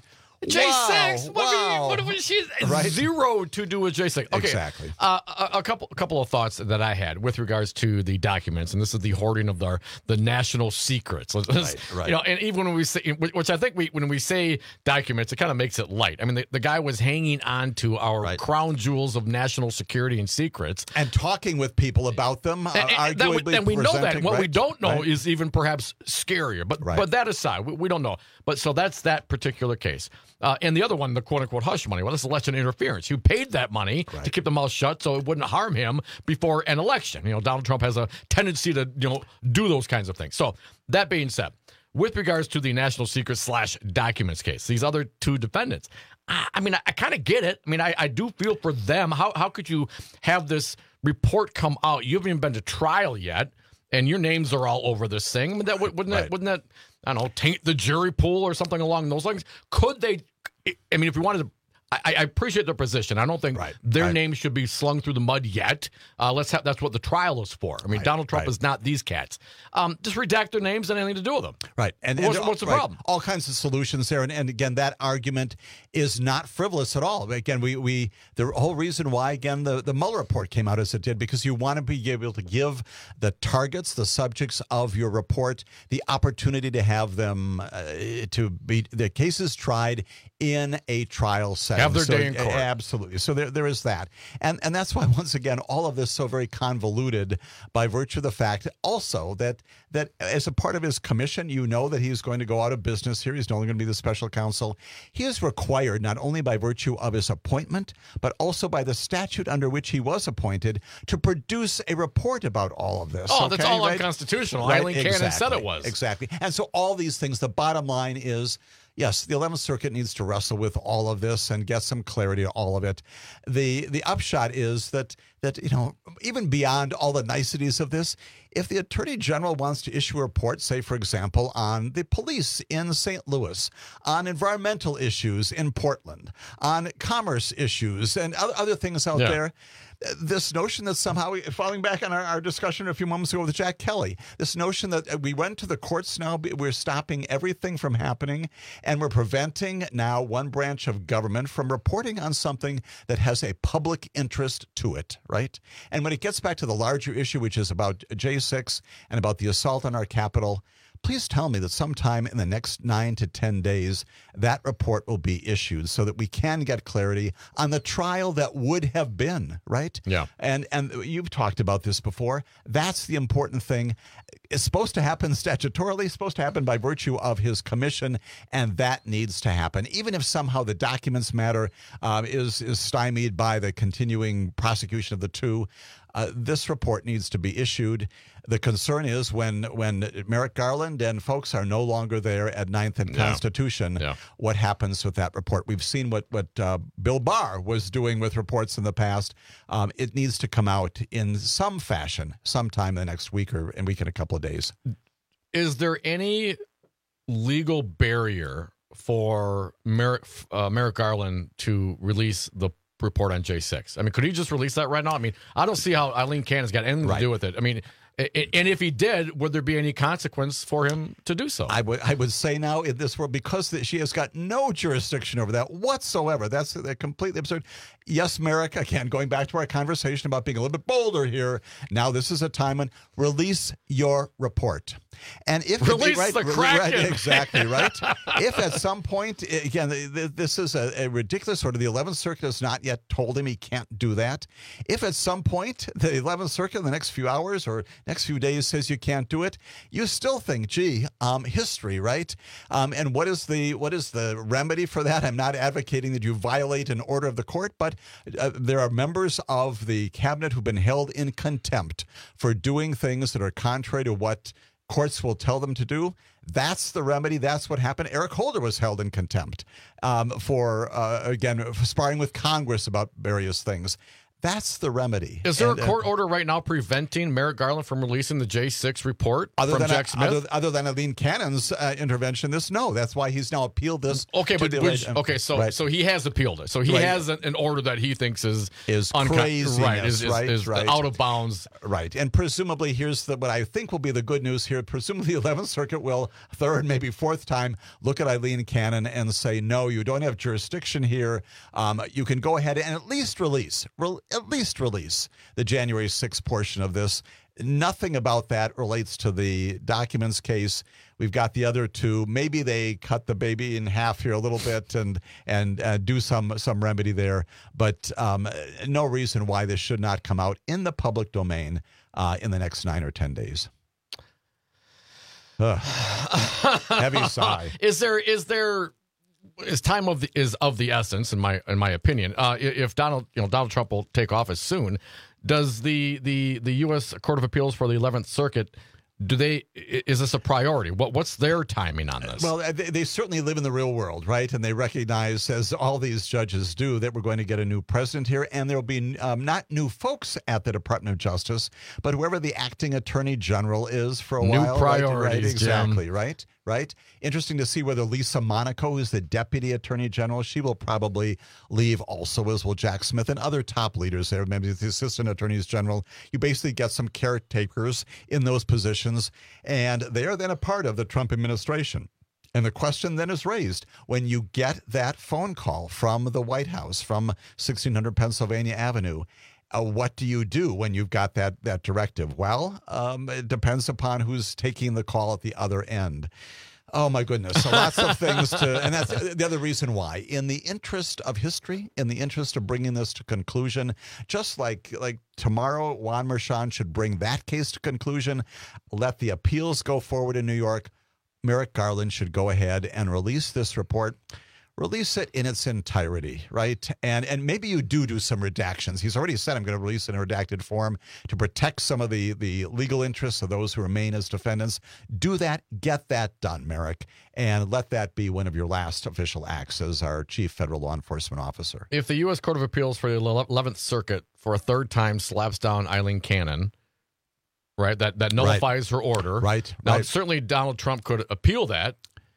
J6. Wow. What if she's Right. zero to do with J6? Okay. Exactly. A couple of thoughts that I had with regards to the documents, and this is the hoarding of the national secrets. Right. And even when we say, which I think when we say documents, it kind of makes it light. I mean, the guy was hanging on to our crown jewels of national security and secrets, and talking with people about them. Arguably, and we know that. presenting, What we right? don't know Right. is even perhaps scarier. But that aside, we don't know. But so that's that particular case. And the other one, the quote-unquote hush money, well, that's election interference. You paid that money to keep the mouth shut so it wouldn't harm him before an election. Donald Trump has a tendency to, do those kinds of things. So that being said, with regards to the national secret / documents case, these other two defendants, I mean, I kind of get it. I mean, I do feel for them. How could you have this report come out? You haven't even been to trial yet, and your names are all over this thing. I mean, wouldn't that I don't know, taint the jury pool or something along those lines? Could they? I mean, if we wanted to, I appreciate their position. I don't think their names should be slung through the mud yet. That's what the trial is for. I mean, Donald Trump is not these cats. Just redact their names and anything to do with them. Right. And what's the problem? All kinds of solutions there. And again, that argument is not frivolous at all. Again, the whole reason why, again, the Mueller report came out as it did, because you want to be able to give the targets, the subjects of your report, the opportunity to have them to be the cases tried in a trial setting. Have their day in court. Absolutely. So there is that. And that's why, once again, all of this so very convoluted by virtue of the fact also that as a part of his commission, that he's going to go out of business here. He's no longer going to be the special counsel. He is required, not only by virtue of his appointment, but also by the statute under which he was appointed, to produce a report about all of this. That's all unconstitutional. Right? Eileen Cannon said it was. Exactly. And so all these things, the bottom line is, yes, the 11th Circuit needs to wrestle with all of this and get some clarity to all of it. The upshot is that even beyond all the niceties of this, if the Attorney General wants to issue a report, say, for example, on the police in St. Louis, on environmental issues in Portland, on commerce issues and other things out there, this notion that somehow, falling back on our discussion a few moments ago with Jack Kelly, this notion that we went to the courts now, we're stopping everything from happening, and we're preventing now one branch of government from reporting on something that has a public interest to it, right? And when it gets back to the larger issue, which is about J6 and about the assault on our Capitol, please tell me that sometime in the next 9 to 10 days, that report will be issued so that we can get clarity on the trial that would have been, right? Yeah. And you've talked about this before. That's the important thing. It's supposed to happen statutorily, supposed to happen by virtue of his commission, and that needs to happen. Even if somehow the documents matter is stymied by the continuing prosecution of the two, this report needs to be issued. The concern is when Merrick Garland and folks are no longer there at 9th and Constitution, what happens with that report? We've seen what Bill Barr was doing with reports in the past. It needs to come out in some fashion sometime in the next week and a couple of days. Is there any legal barrier for Merrick Garland to release the report on J6? I mean, could he just release that right now? I mean, I don't see how Eileen Cannon's got anything to do with it. I mean, and if he did, would there be any consequence for him to do so? I would say now in this world, because she has got no jurisdiction over that whatsoever. That's completely absurd. Yes, Merrick, again, going back to our conversation about being a little bit bolder here, now this is a time when release your report. And if release the Kraken. Exactly, right? If at some point, again, this is a ridiculous order. The 11th Circuit has not yet told him he can't do that. If at some point the 11th Circuit in the next few hours or next few days says you can't do it, you still think, history, right? And what is the remedy for that? I'm not advocating that you violate an order of the court, but there are members of the cabinet who've been held in contempt for doing things that are contrary to what courts will tell them to do. That's the remedy. That's what happened. Eric Holder was held in contempt for sparring with Congress about various things. That's the remedy. Is there a court order right now preventing Merrick Garland from releasing the J6 report from Jack Smith? Other than Aileen Cannon's intervention, that's why he's now appealed this. So he has appealed it. So he has an order that he thinks is crazy, is out of bounds. Right, and presumably here's what I think will be the good news here. Presumably the 11th Circuit will, third, maybe fourth time, look at Aileen Cannon and say, no, you don't have jurisdiction here. You can go ahead and at least release the January 6th portion of this. Nothing about that relates to the documents case. We've got the other two. Maybe they cut the baby in half here a little bit and do some remedy there. But no reason why this should not come out in the public domain in the next 9 or 10 days. Heavy sigh. Is time of the essence in my opinion. If Donald Trump will take office soon, does the U.S. Court of Appeals for the 11th Circuit, is this a priority? What's their timing on this? Well, they certainly live in the real world, right? And they recognize, as all these judges do, that we're going to get a new president here, and there will be not new folks at the Department of Justice, but whoever the acting attorney general is for a while. New priorities, right? Exactly, Jim. Right? Interesting to see whether Lisa Monaco, who's the deputy attorney general, she will probably leave also, as will Jack Smith and other top leaders there, maybe the assistant attorneys general. You basically get some caretakers in those positions, and they are then a part of the Trump administration. And the question then is raised when you get that phone call from the White House, from 1600 Pennsylvania Avenue. What do you do when you've got that directive? Well, it depends upon who's taking the call at the other end. Oh, my goodness. So lots of things and that's the other reason why. In the interest of history, in the interest of bringing this to conclusion, just like tomorrow, Juan Merchan should bring that case to conclusion, let the appeals go forward in New York. Merrick Garland should go ahead and release this report. Release it in its entirety, right? And maybe you do some redactions. He's already said, I'm going to release it in a redacted form to protect some of the legal interests of those who remain as defendants. Do that. Get that done, Merrick. And let that be one of your last official acts as our chief federal law enforcement officer. If the U.S. Court of Appeals for the 11th Circuit for a third time slaps down Aileen Cannon, right, that nullifies her order. Right. Now, certainly Donald Trump could appeal that.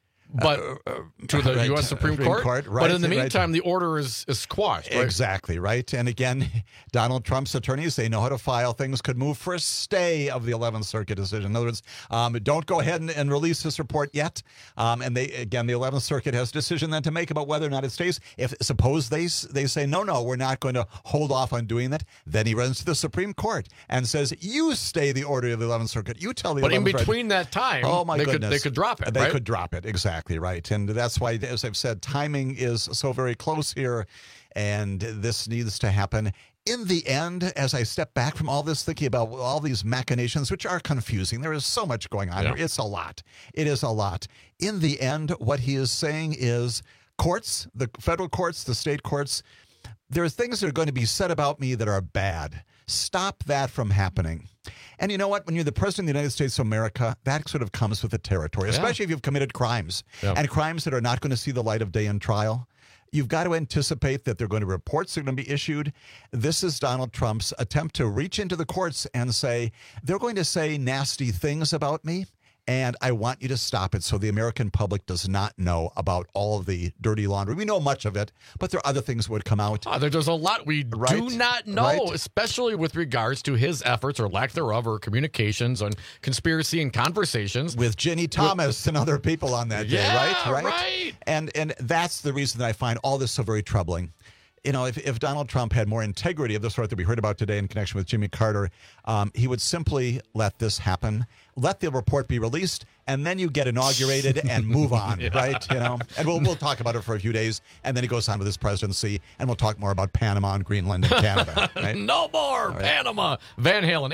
But to the U.S. Supreme Court. Right, but in the meantime, the order is squashed. Right? Exactly, right? And again, Donald Trump's attorneys, they know how to file things, could move for a stay of the 11th Circuit decision. In other words, don't go ahead and release this report yet. And the 11th Circuit has a decision then to make about whether or not it stays. If suppose they say, no, we're not going to hold off on doing that, then he runs to the Supreme Court and says, you stay the order of the 11th Circuit. You tell the 11th Circuit. But in between that time, they could drop it, They could drop it, exactly. Right. And that's why, as I've said, timing is so very close here, and this needs to happen. In the end, as I step back from all this, thinking about all these machinations, which are confusing, there is so much going on here. It's a lot. It is a lot. In the end, what he is saying is courts, the federal courts, the state courts, there are things that are going to be said about me that are bad. Stop that from happening. And you know what? When you're the president of the United States of America, that sort of comes with the territory, especially if you've committed crimes and crimes that are not going to see the light of day in trial. You've got to anticipate that there are going to be reports that are going to be issued. This is Donald Trump's attempt to reach into the courts and say, they're going to say nasty things about me, and I want you to stop it so the American public does not know about all of the dirty laundry. We know much of it, but there are other things that would come out. There's a lot we do not know, especially with regards to his efforts or lack thereof or communications on conspiracy and conversations. With Ginny Thomas and other people on that day, right? And that's the reason that I find all this so very troubling. You know, if Donald Trump had more integrity of the sort that we heard about today in connection with Jimmy Carter, he would simply let this happen, let the report be released, and then you get inaugurated and move on, right? You know, and we'll talk about it for a few days, and then he goes on with his presidency, and we'll talk more about Panama and Greenland and Canada. Right? No more Panama. Van Halen,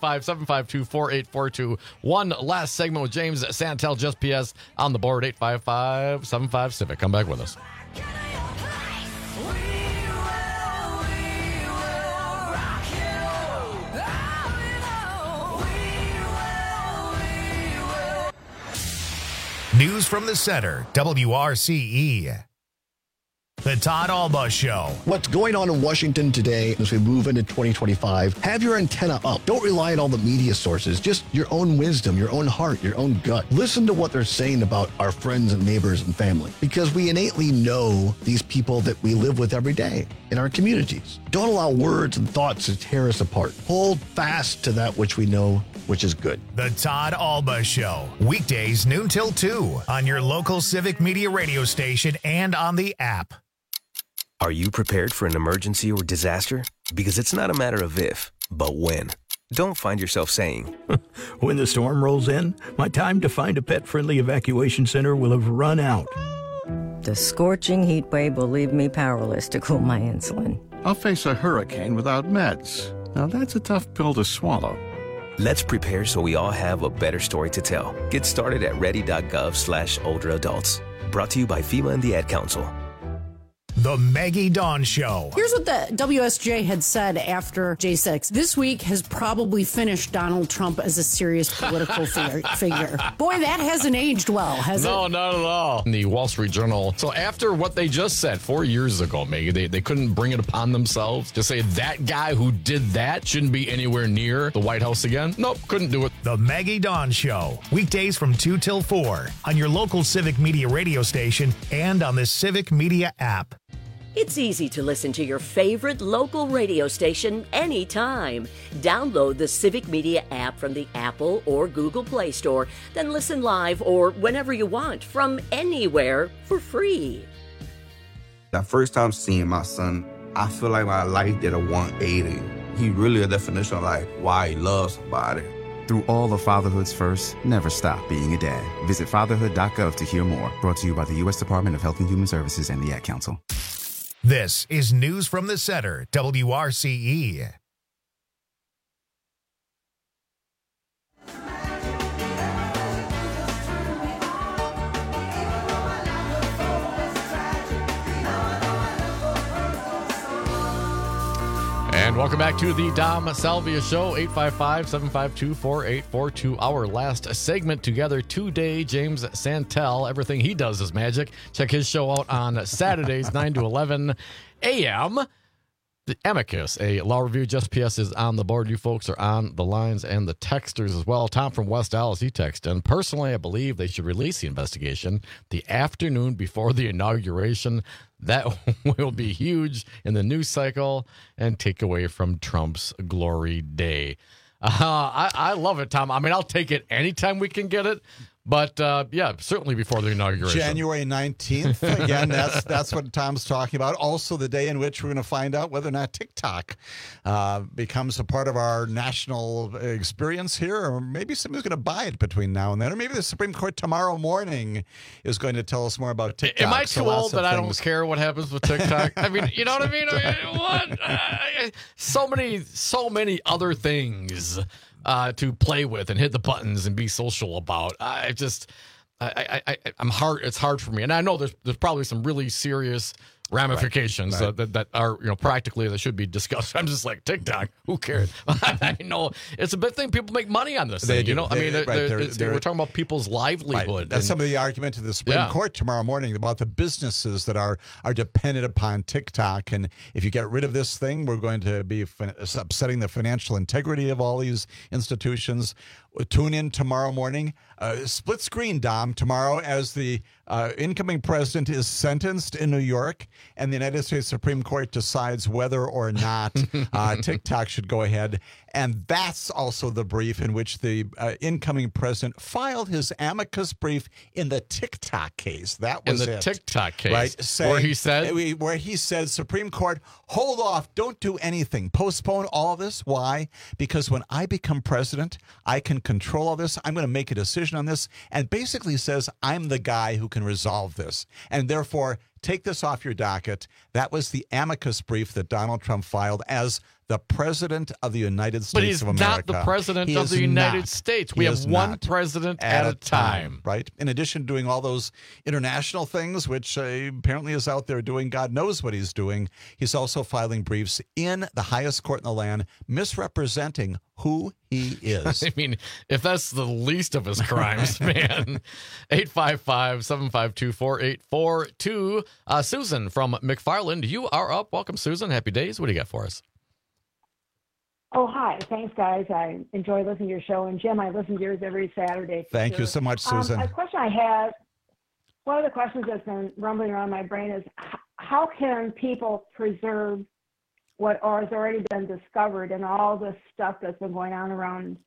855-752-4842. One last segment with James Santel, Just PS on the board, 855-75-CIVIC. Come back with us. News from the center, WRCE. The Todd Alba Show. What's going on in Washington today as we move into 2025? Have your antenna up. Don't rely on all the media sources. Just your own wisdom, your own heart, your own gut. Listen to what they're saying about our friends and neighbors and family, because we innately know these people that we live with every day in our communities. Don't allow words and thoughts to tear us apart. Hold fast to that which we know, which is good. The Todd Alba Show. Weekdays noon till 2 on your local Civic Media radio station and on the app. Are you prepared for an emergency or disaster? Because it's not a matter of if, but when. Don't find yourself saying, when the storm rolls in, my time to find a pet-friendly evacuation center will have run out. The scorching heat wave will leave me powerless to cool my insulin. I'll face a hurricane without meds. Now that's a tough pill to swallow. Let's prepare so we all have a better story to tell. Get started at ready.gov/older adults. Brought to you by FEMA and the Ad Council. The Maggie Dawn Show. Here's what the WSJ had said after J6. This week has probably finished Donald Trump as a serious political figure. Boy, that hasn't aged well, has it? No, not at all. In the Wall Street Journal. So after what they just said 4 years ago, Maggie, they couldn't bring it upon themselves to say that guy who did that shouldn't be anywhere near the White House again. Nope, couldn't do it. The Maggie Dawn Show. Weekdays from 2 till 4 on your local Civic Media radio station and on the Civic Media app. It's easy to listen to your favorite local radio station anytime. Download the Civic Media app from the Apple or Google Play Store, then listen live or whenever you want from anywhere for free. The first time seeing my son, I feel like my life did a 180. He really a definition of like why he loves somebody. Through all of fatherhood's first, never stop being a dad. Visit fatherhood.gov to hear more. Brought to you by the U.S. Department of Health and Human Services and the Ad Council. This is News from the Center, WRCE. And welcome back to the Dom Salvia Show, 855-752-4842. Our last segment together today. James Santel, everything he does is magic. Check his show out on Saturdays, 9 to 11 a.m. The Amicus, a law review. Just PS is on the board. You folks are on the lines and the texters as well. Tom from West Dallas, he texted. And personally, I believe they should release the investigation the afternoon before the inauguration. That will be huge in the news cycle and take away from Trump's glory day. I love it, Tom. I mean, I'll take it anytime we can get it. But, yeah, certainly before the inauguration. January 19th. Again, that's what Tom's talking about. Also the day in which we're going to find out whether or not TikTok becomes a part of our national experience here, or maybe somebody's going to buy it between now and then. Or maybe the Supreme Court tomorrow morning is going to tell us more about TikTok. Am I too old that I don't care what happens with TikTok? I mean, you know what I mean? What? So many other things to play with and hit the buttons and be social about. It's hard for me. And I know there's probably some really serious ramifications that are, practically that should be discussed. I'm just like, TikTok, who cares? I know it's a big thing. People make money on this thing, we're talking about people's livelihood. Right. That's some of the argument to the Supreme Court tomorrow morning about the businesses that are dependent upon TikTok. And if you get rid of this thing, we're going to be upsetting the financial integrity of all these institutions. Tune in tomorrow morning. Split screen, Dom, tomorrow as the incoming president is sentenced in New York and the United States Supreme Court decides whether or not TikTok should go ahead. And that's also the brief in which the incoming president filed his amicus brief in the TikTok case. That was in the TikTok case, right? Saying, where he said, Supreme Court, hold off, don't do anything, postpone all of this. Why? Because when I become president, I can control all this. I'm going to make a decision on this, and basically says I'm the guy who can resolve this, and therefore take this off your docket. That was the amicus brief that Donald Trump filed as the President of the United States But he's of America. not the President He of is the United not. States. He We have is one not. president at a time. Right? In addition to doing all those international things, which apparently is out there doing, God knows what he's doing, he's also filing briefs in the highest court in the land, misrepresenting who he is. I mean, if that's the least of his crimes, man. 855-752-4842. Susan from McFarland, you are up. Welcome, Susan. Happy days. What do you got for us? Oh, hi. Thanks, guys. I enjoy listening to your show. And, Jim, I listen to yours every Saturday. Thank you so much, Susan. A question I have, one of the questions that's been rumbling around my brain is how can people preserve what has already been discovered and all this stuff that's been going on around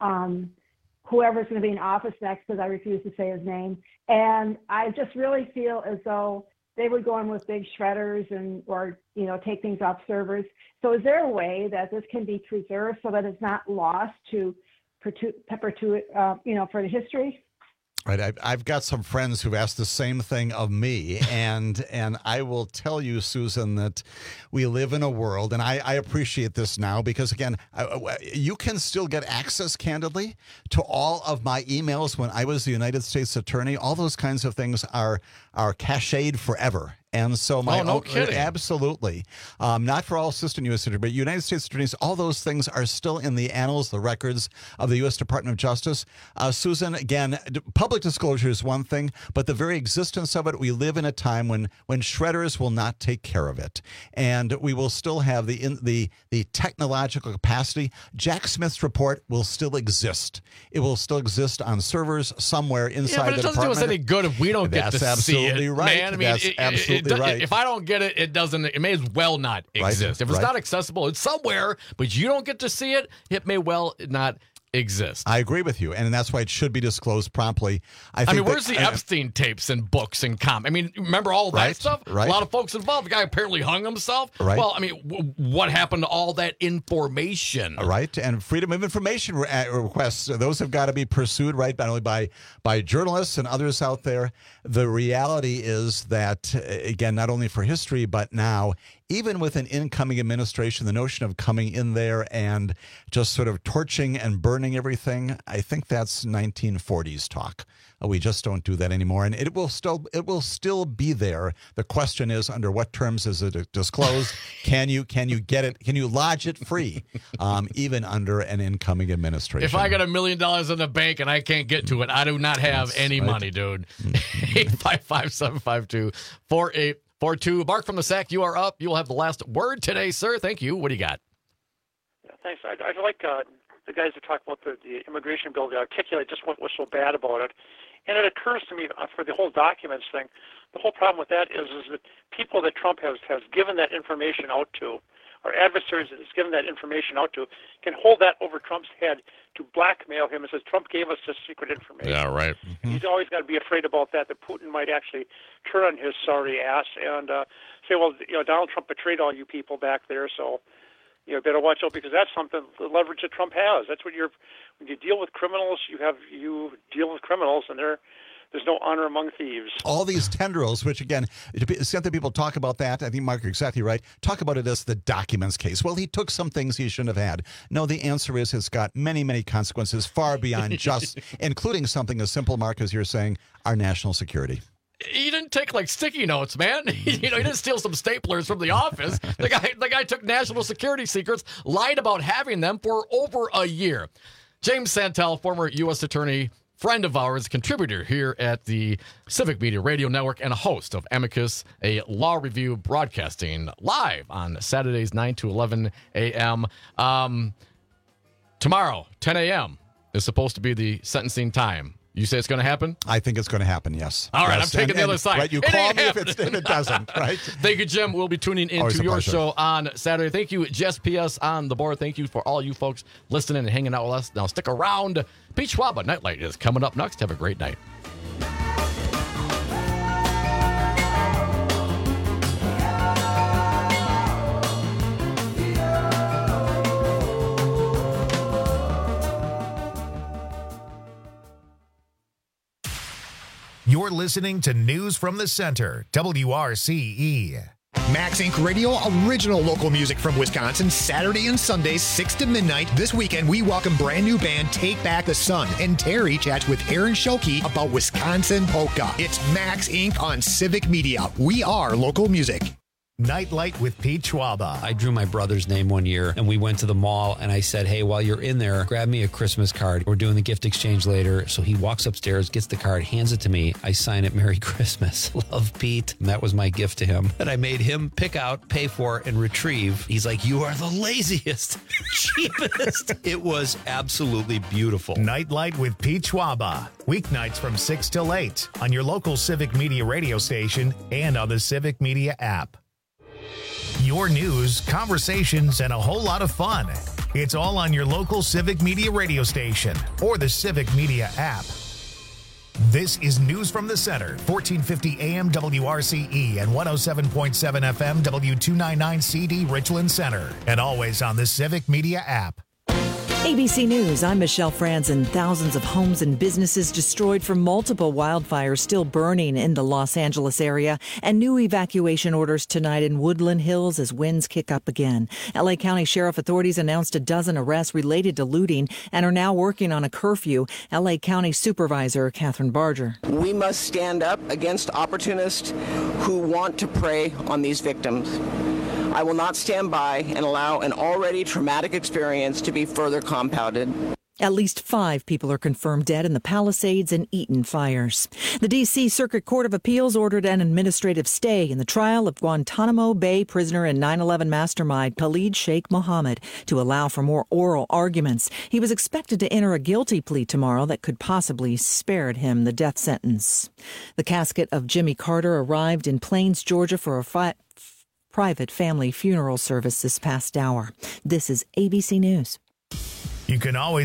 whoever's going to be in office next, because I refuse to say his name. And I just really feel as though they would go in with big shredders or take things off servers. So is there a way that this can be preserved so that it's not lost to perpetuate, for the history? Right. I've got some friends who've asked the same thing of me. And I will tell you, Susan, that we live in a world, and I appreciate this now because, again, you can still get access, candidly, to all of my emails when I was the United States Attorney. All those kinds of things are cached forever. And so no kidding. Absolutely. Not for all assistant U.S. attorneys, but United States attorneys, all those things are still in the annals, the records of the U.S. Department of Justice. Susan, again, public disclosure is one thing, but the very existence of it, we live in a time when shredders will not take care of it. And we will still have the technological capacity. Jack Smith's report will still exist. It will still exist on servers somewhere inside the department. Yeah, but it doesn't do us any good if we don't get to see it. That's absolutely right. Man, I mean, that's absolutely right. If I don't get it, it may as well not exist. If it's not accessible, it's somewhere, but you don't get to see it, it may well not exist. I agree with you, and that's why it should be disclosed promptly. I mean, where's the Epstein tapes and books and I mean, remember all that stuff? Right. A lot of folks involved. The guy apparently hung himself. Right. Well, I mean, what happened to all that information? Right, and freedom of information requests, those have got to be pursued, right, not only by journalists and others out there. The reality is that, again, not only for history, but now, even with an incoming administration, the notion of coming in there and just sort of torching and burning everything, I think that's 1940s talk. We just don't do that anymore, and it will still be there. The question is, under what terms is it disclosed? Can you get it? Can you lodge it free, even under an incoming administration? If I got $1 million in the bank and I can't get to it, I do not have any money, dude. 855-752-4842. Mark from the SAC, you are up. You will have the last word today, sir. Thank you. What do you got? Yeah, thanks. I'd like the guys who talk about the immigration bill to articulate just what was so bad about it. And it occurs to me for the whole documents thing, the whole problem with that is that people that Trump has given that information out to, or adversaries that he's given that information out to, can hold that over Trump's head to blackmail him and says, Trump gave us this secret information. Yeah, right. Mm-hmm. He's always got to be afraid about that Putin might actually turn on his sorry ass and say, well, Donald Trump betrayed all you people back there, so better watch out, because that's something, the leverage that Trump has. That's what when you deal with criminals, you deal with criminals, and there's no honor among thieves. All these tendrils, which again, to the extent that people talk about that, I think, Mark, you're exactly right. Talk about it as the documents case. Well, he took some things he shouldn't have had. No, the answer is it's got many, many consequences far beyond just, including something as simple, Mark, as you're saying, our national security. He didn't take sticky notes, man. He didn't steal some staplers from the office. The guy took national security secrets, lied about having them for over a year. James Santel, former U.S. attorney, friend of ours, contributor here at the Civic Media Radio Network, and a host of Amicus, a law review broadcasting live on Saturdays 9 to 11 a.m. Tomorrow, 10 a.m. is supposed to be the sentencing time. You say it's going to happen? I think it's going to happen, yes. All right, yes. I'm taking the other side. Right, you call me if it doesn't, right? Thank you, Jim. We'll be tuning into your show on Saturday. Thank you, Jess P.S. on the board. Thank you for all you folks listening and hanging out with us. Now stick around. Pete Schwab, Nightlight is coming up next. Have a great night. You're listening to News from the Center, WRCE. Max Inc. Radio, original local music from Wisconsin, Saturday and Sundays, 6 to midnight. This weekend, we welcome brand new band Take Back the Sun, and Terry chats with Aaron Schokey about Wisconsin polka. It's Max Inc. on Civic Media. We are local music. Nightlight with Pete Schwaba. I drew my brother's name one year, and we went to the mall, and I said, hey, while you're in there, grab me a Christmas card. We're doing the gift exchange later. So he walks upstairs, gets the card, hands it to me. I sign it, Merry Christmas. Love, Pete. And that was my gift to him. And I made him pick out, pay for, and retrieve. He's like, you are the laziest, cheapest. It was absolutely beautiful. Nightlight with Pete Schwaba. Weeknights from 6 till 8 on your local Civic Media radio station and on the Civic Media app. Your news, conversations, and a whole lot of fun. It's all on your local Civic Media radio station or the Civic Media app. This is News from the Center, 1450 AM WRCE and 107.7 FM W299CD Richland Center, and always on the Civic Media app. ABC News, I'm Michelle Franzen. Thousands of homes and businesses destroyed from multiple wildfires still burning in the Los Angeles area, and new evacuation orders tonight in Woodland Hills as winds kick up again. L.A. County Sheriff authorities announced a dozen arrests related to looting and are now working on a curfew. L.A. County Supervisor Catherine Barger. We must stand up against opportunists who want to prey on these victims. I will not stand by and allow an already traumatic experience to be further compounded. At least 5 people are confirmed dead in the Palisades and Eaton fires. The D.C. Circuit Court of Appeals ordered an administrative stay in the trial of Guantanamo Bay prisoner and 9/11 mastermind Khalid Sheikh Mohammed to allow for more oral arguments. He was expected to enter a guilty plea tomorrow that could possibly spare him the death sentence. The casket of Jimmy Carter arrived in Plains, Georgia for a private family funeral service this past hour. This is ABC News. You can always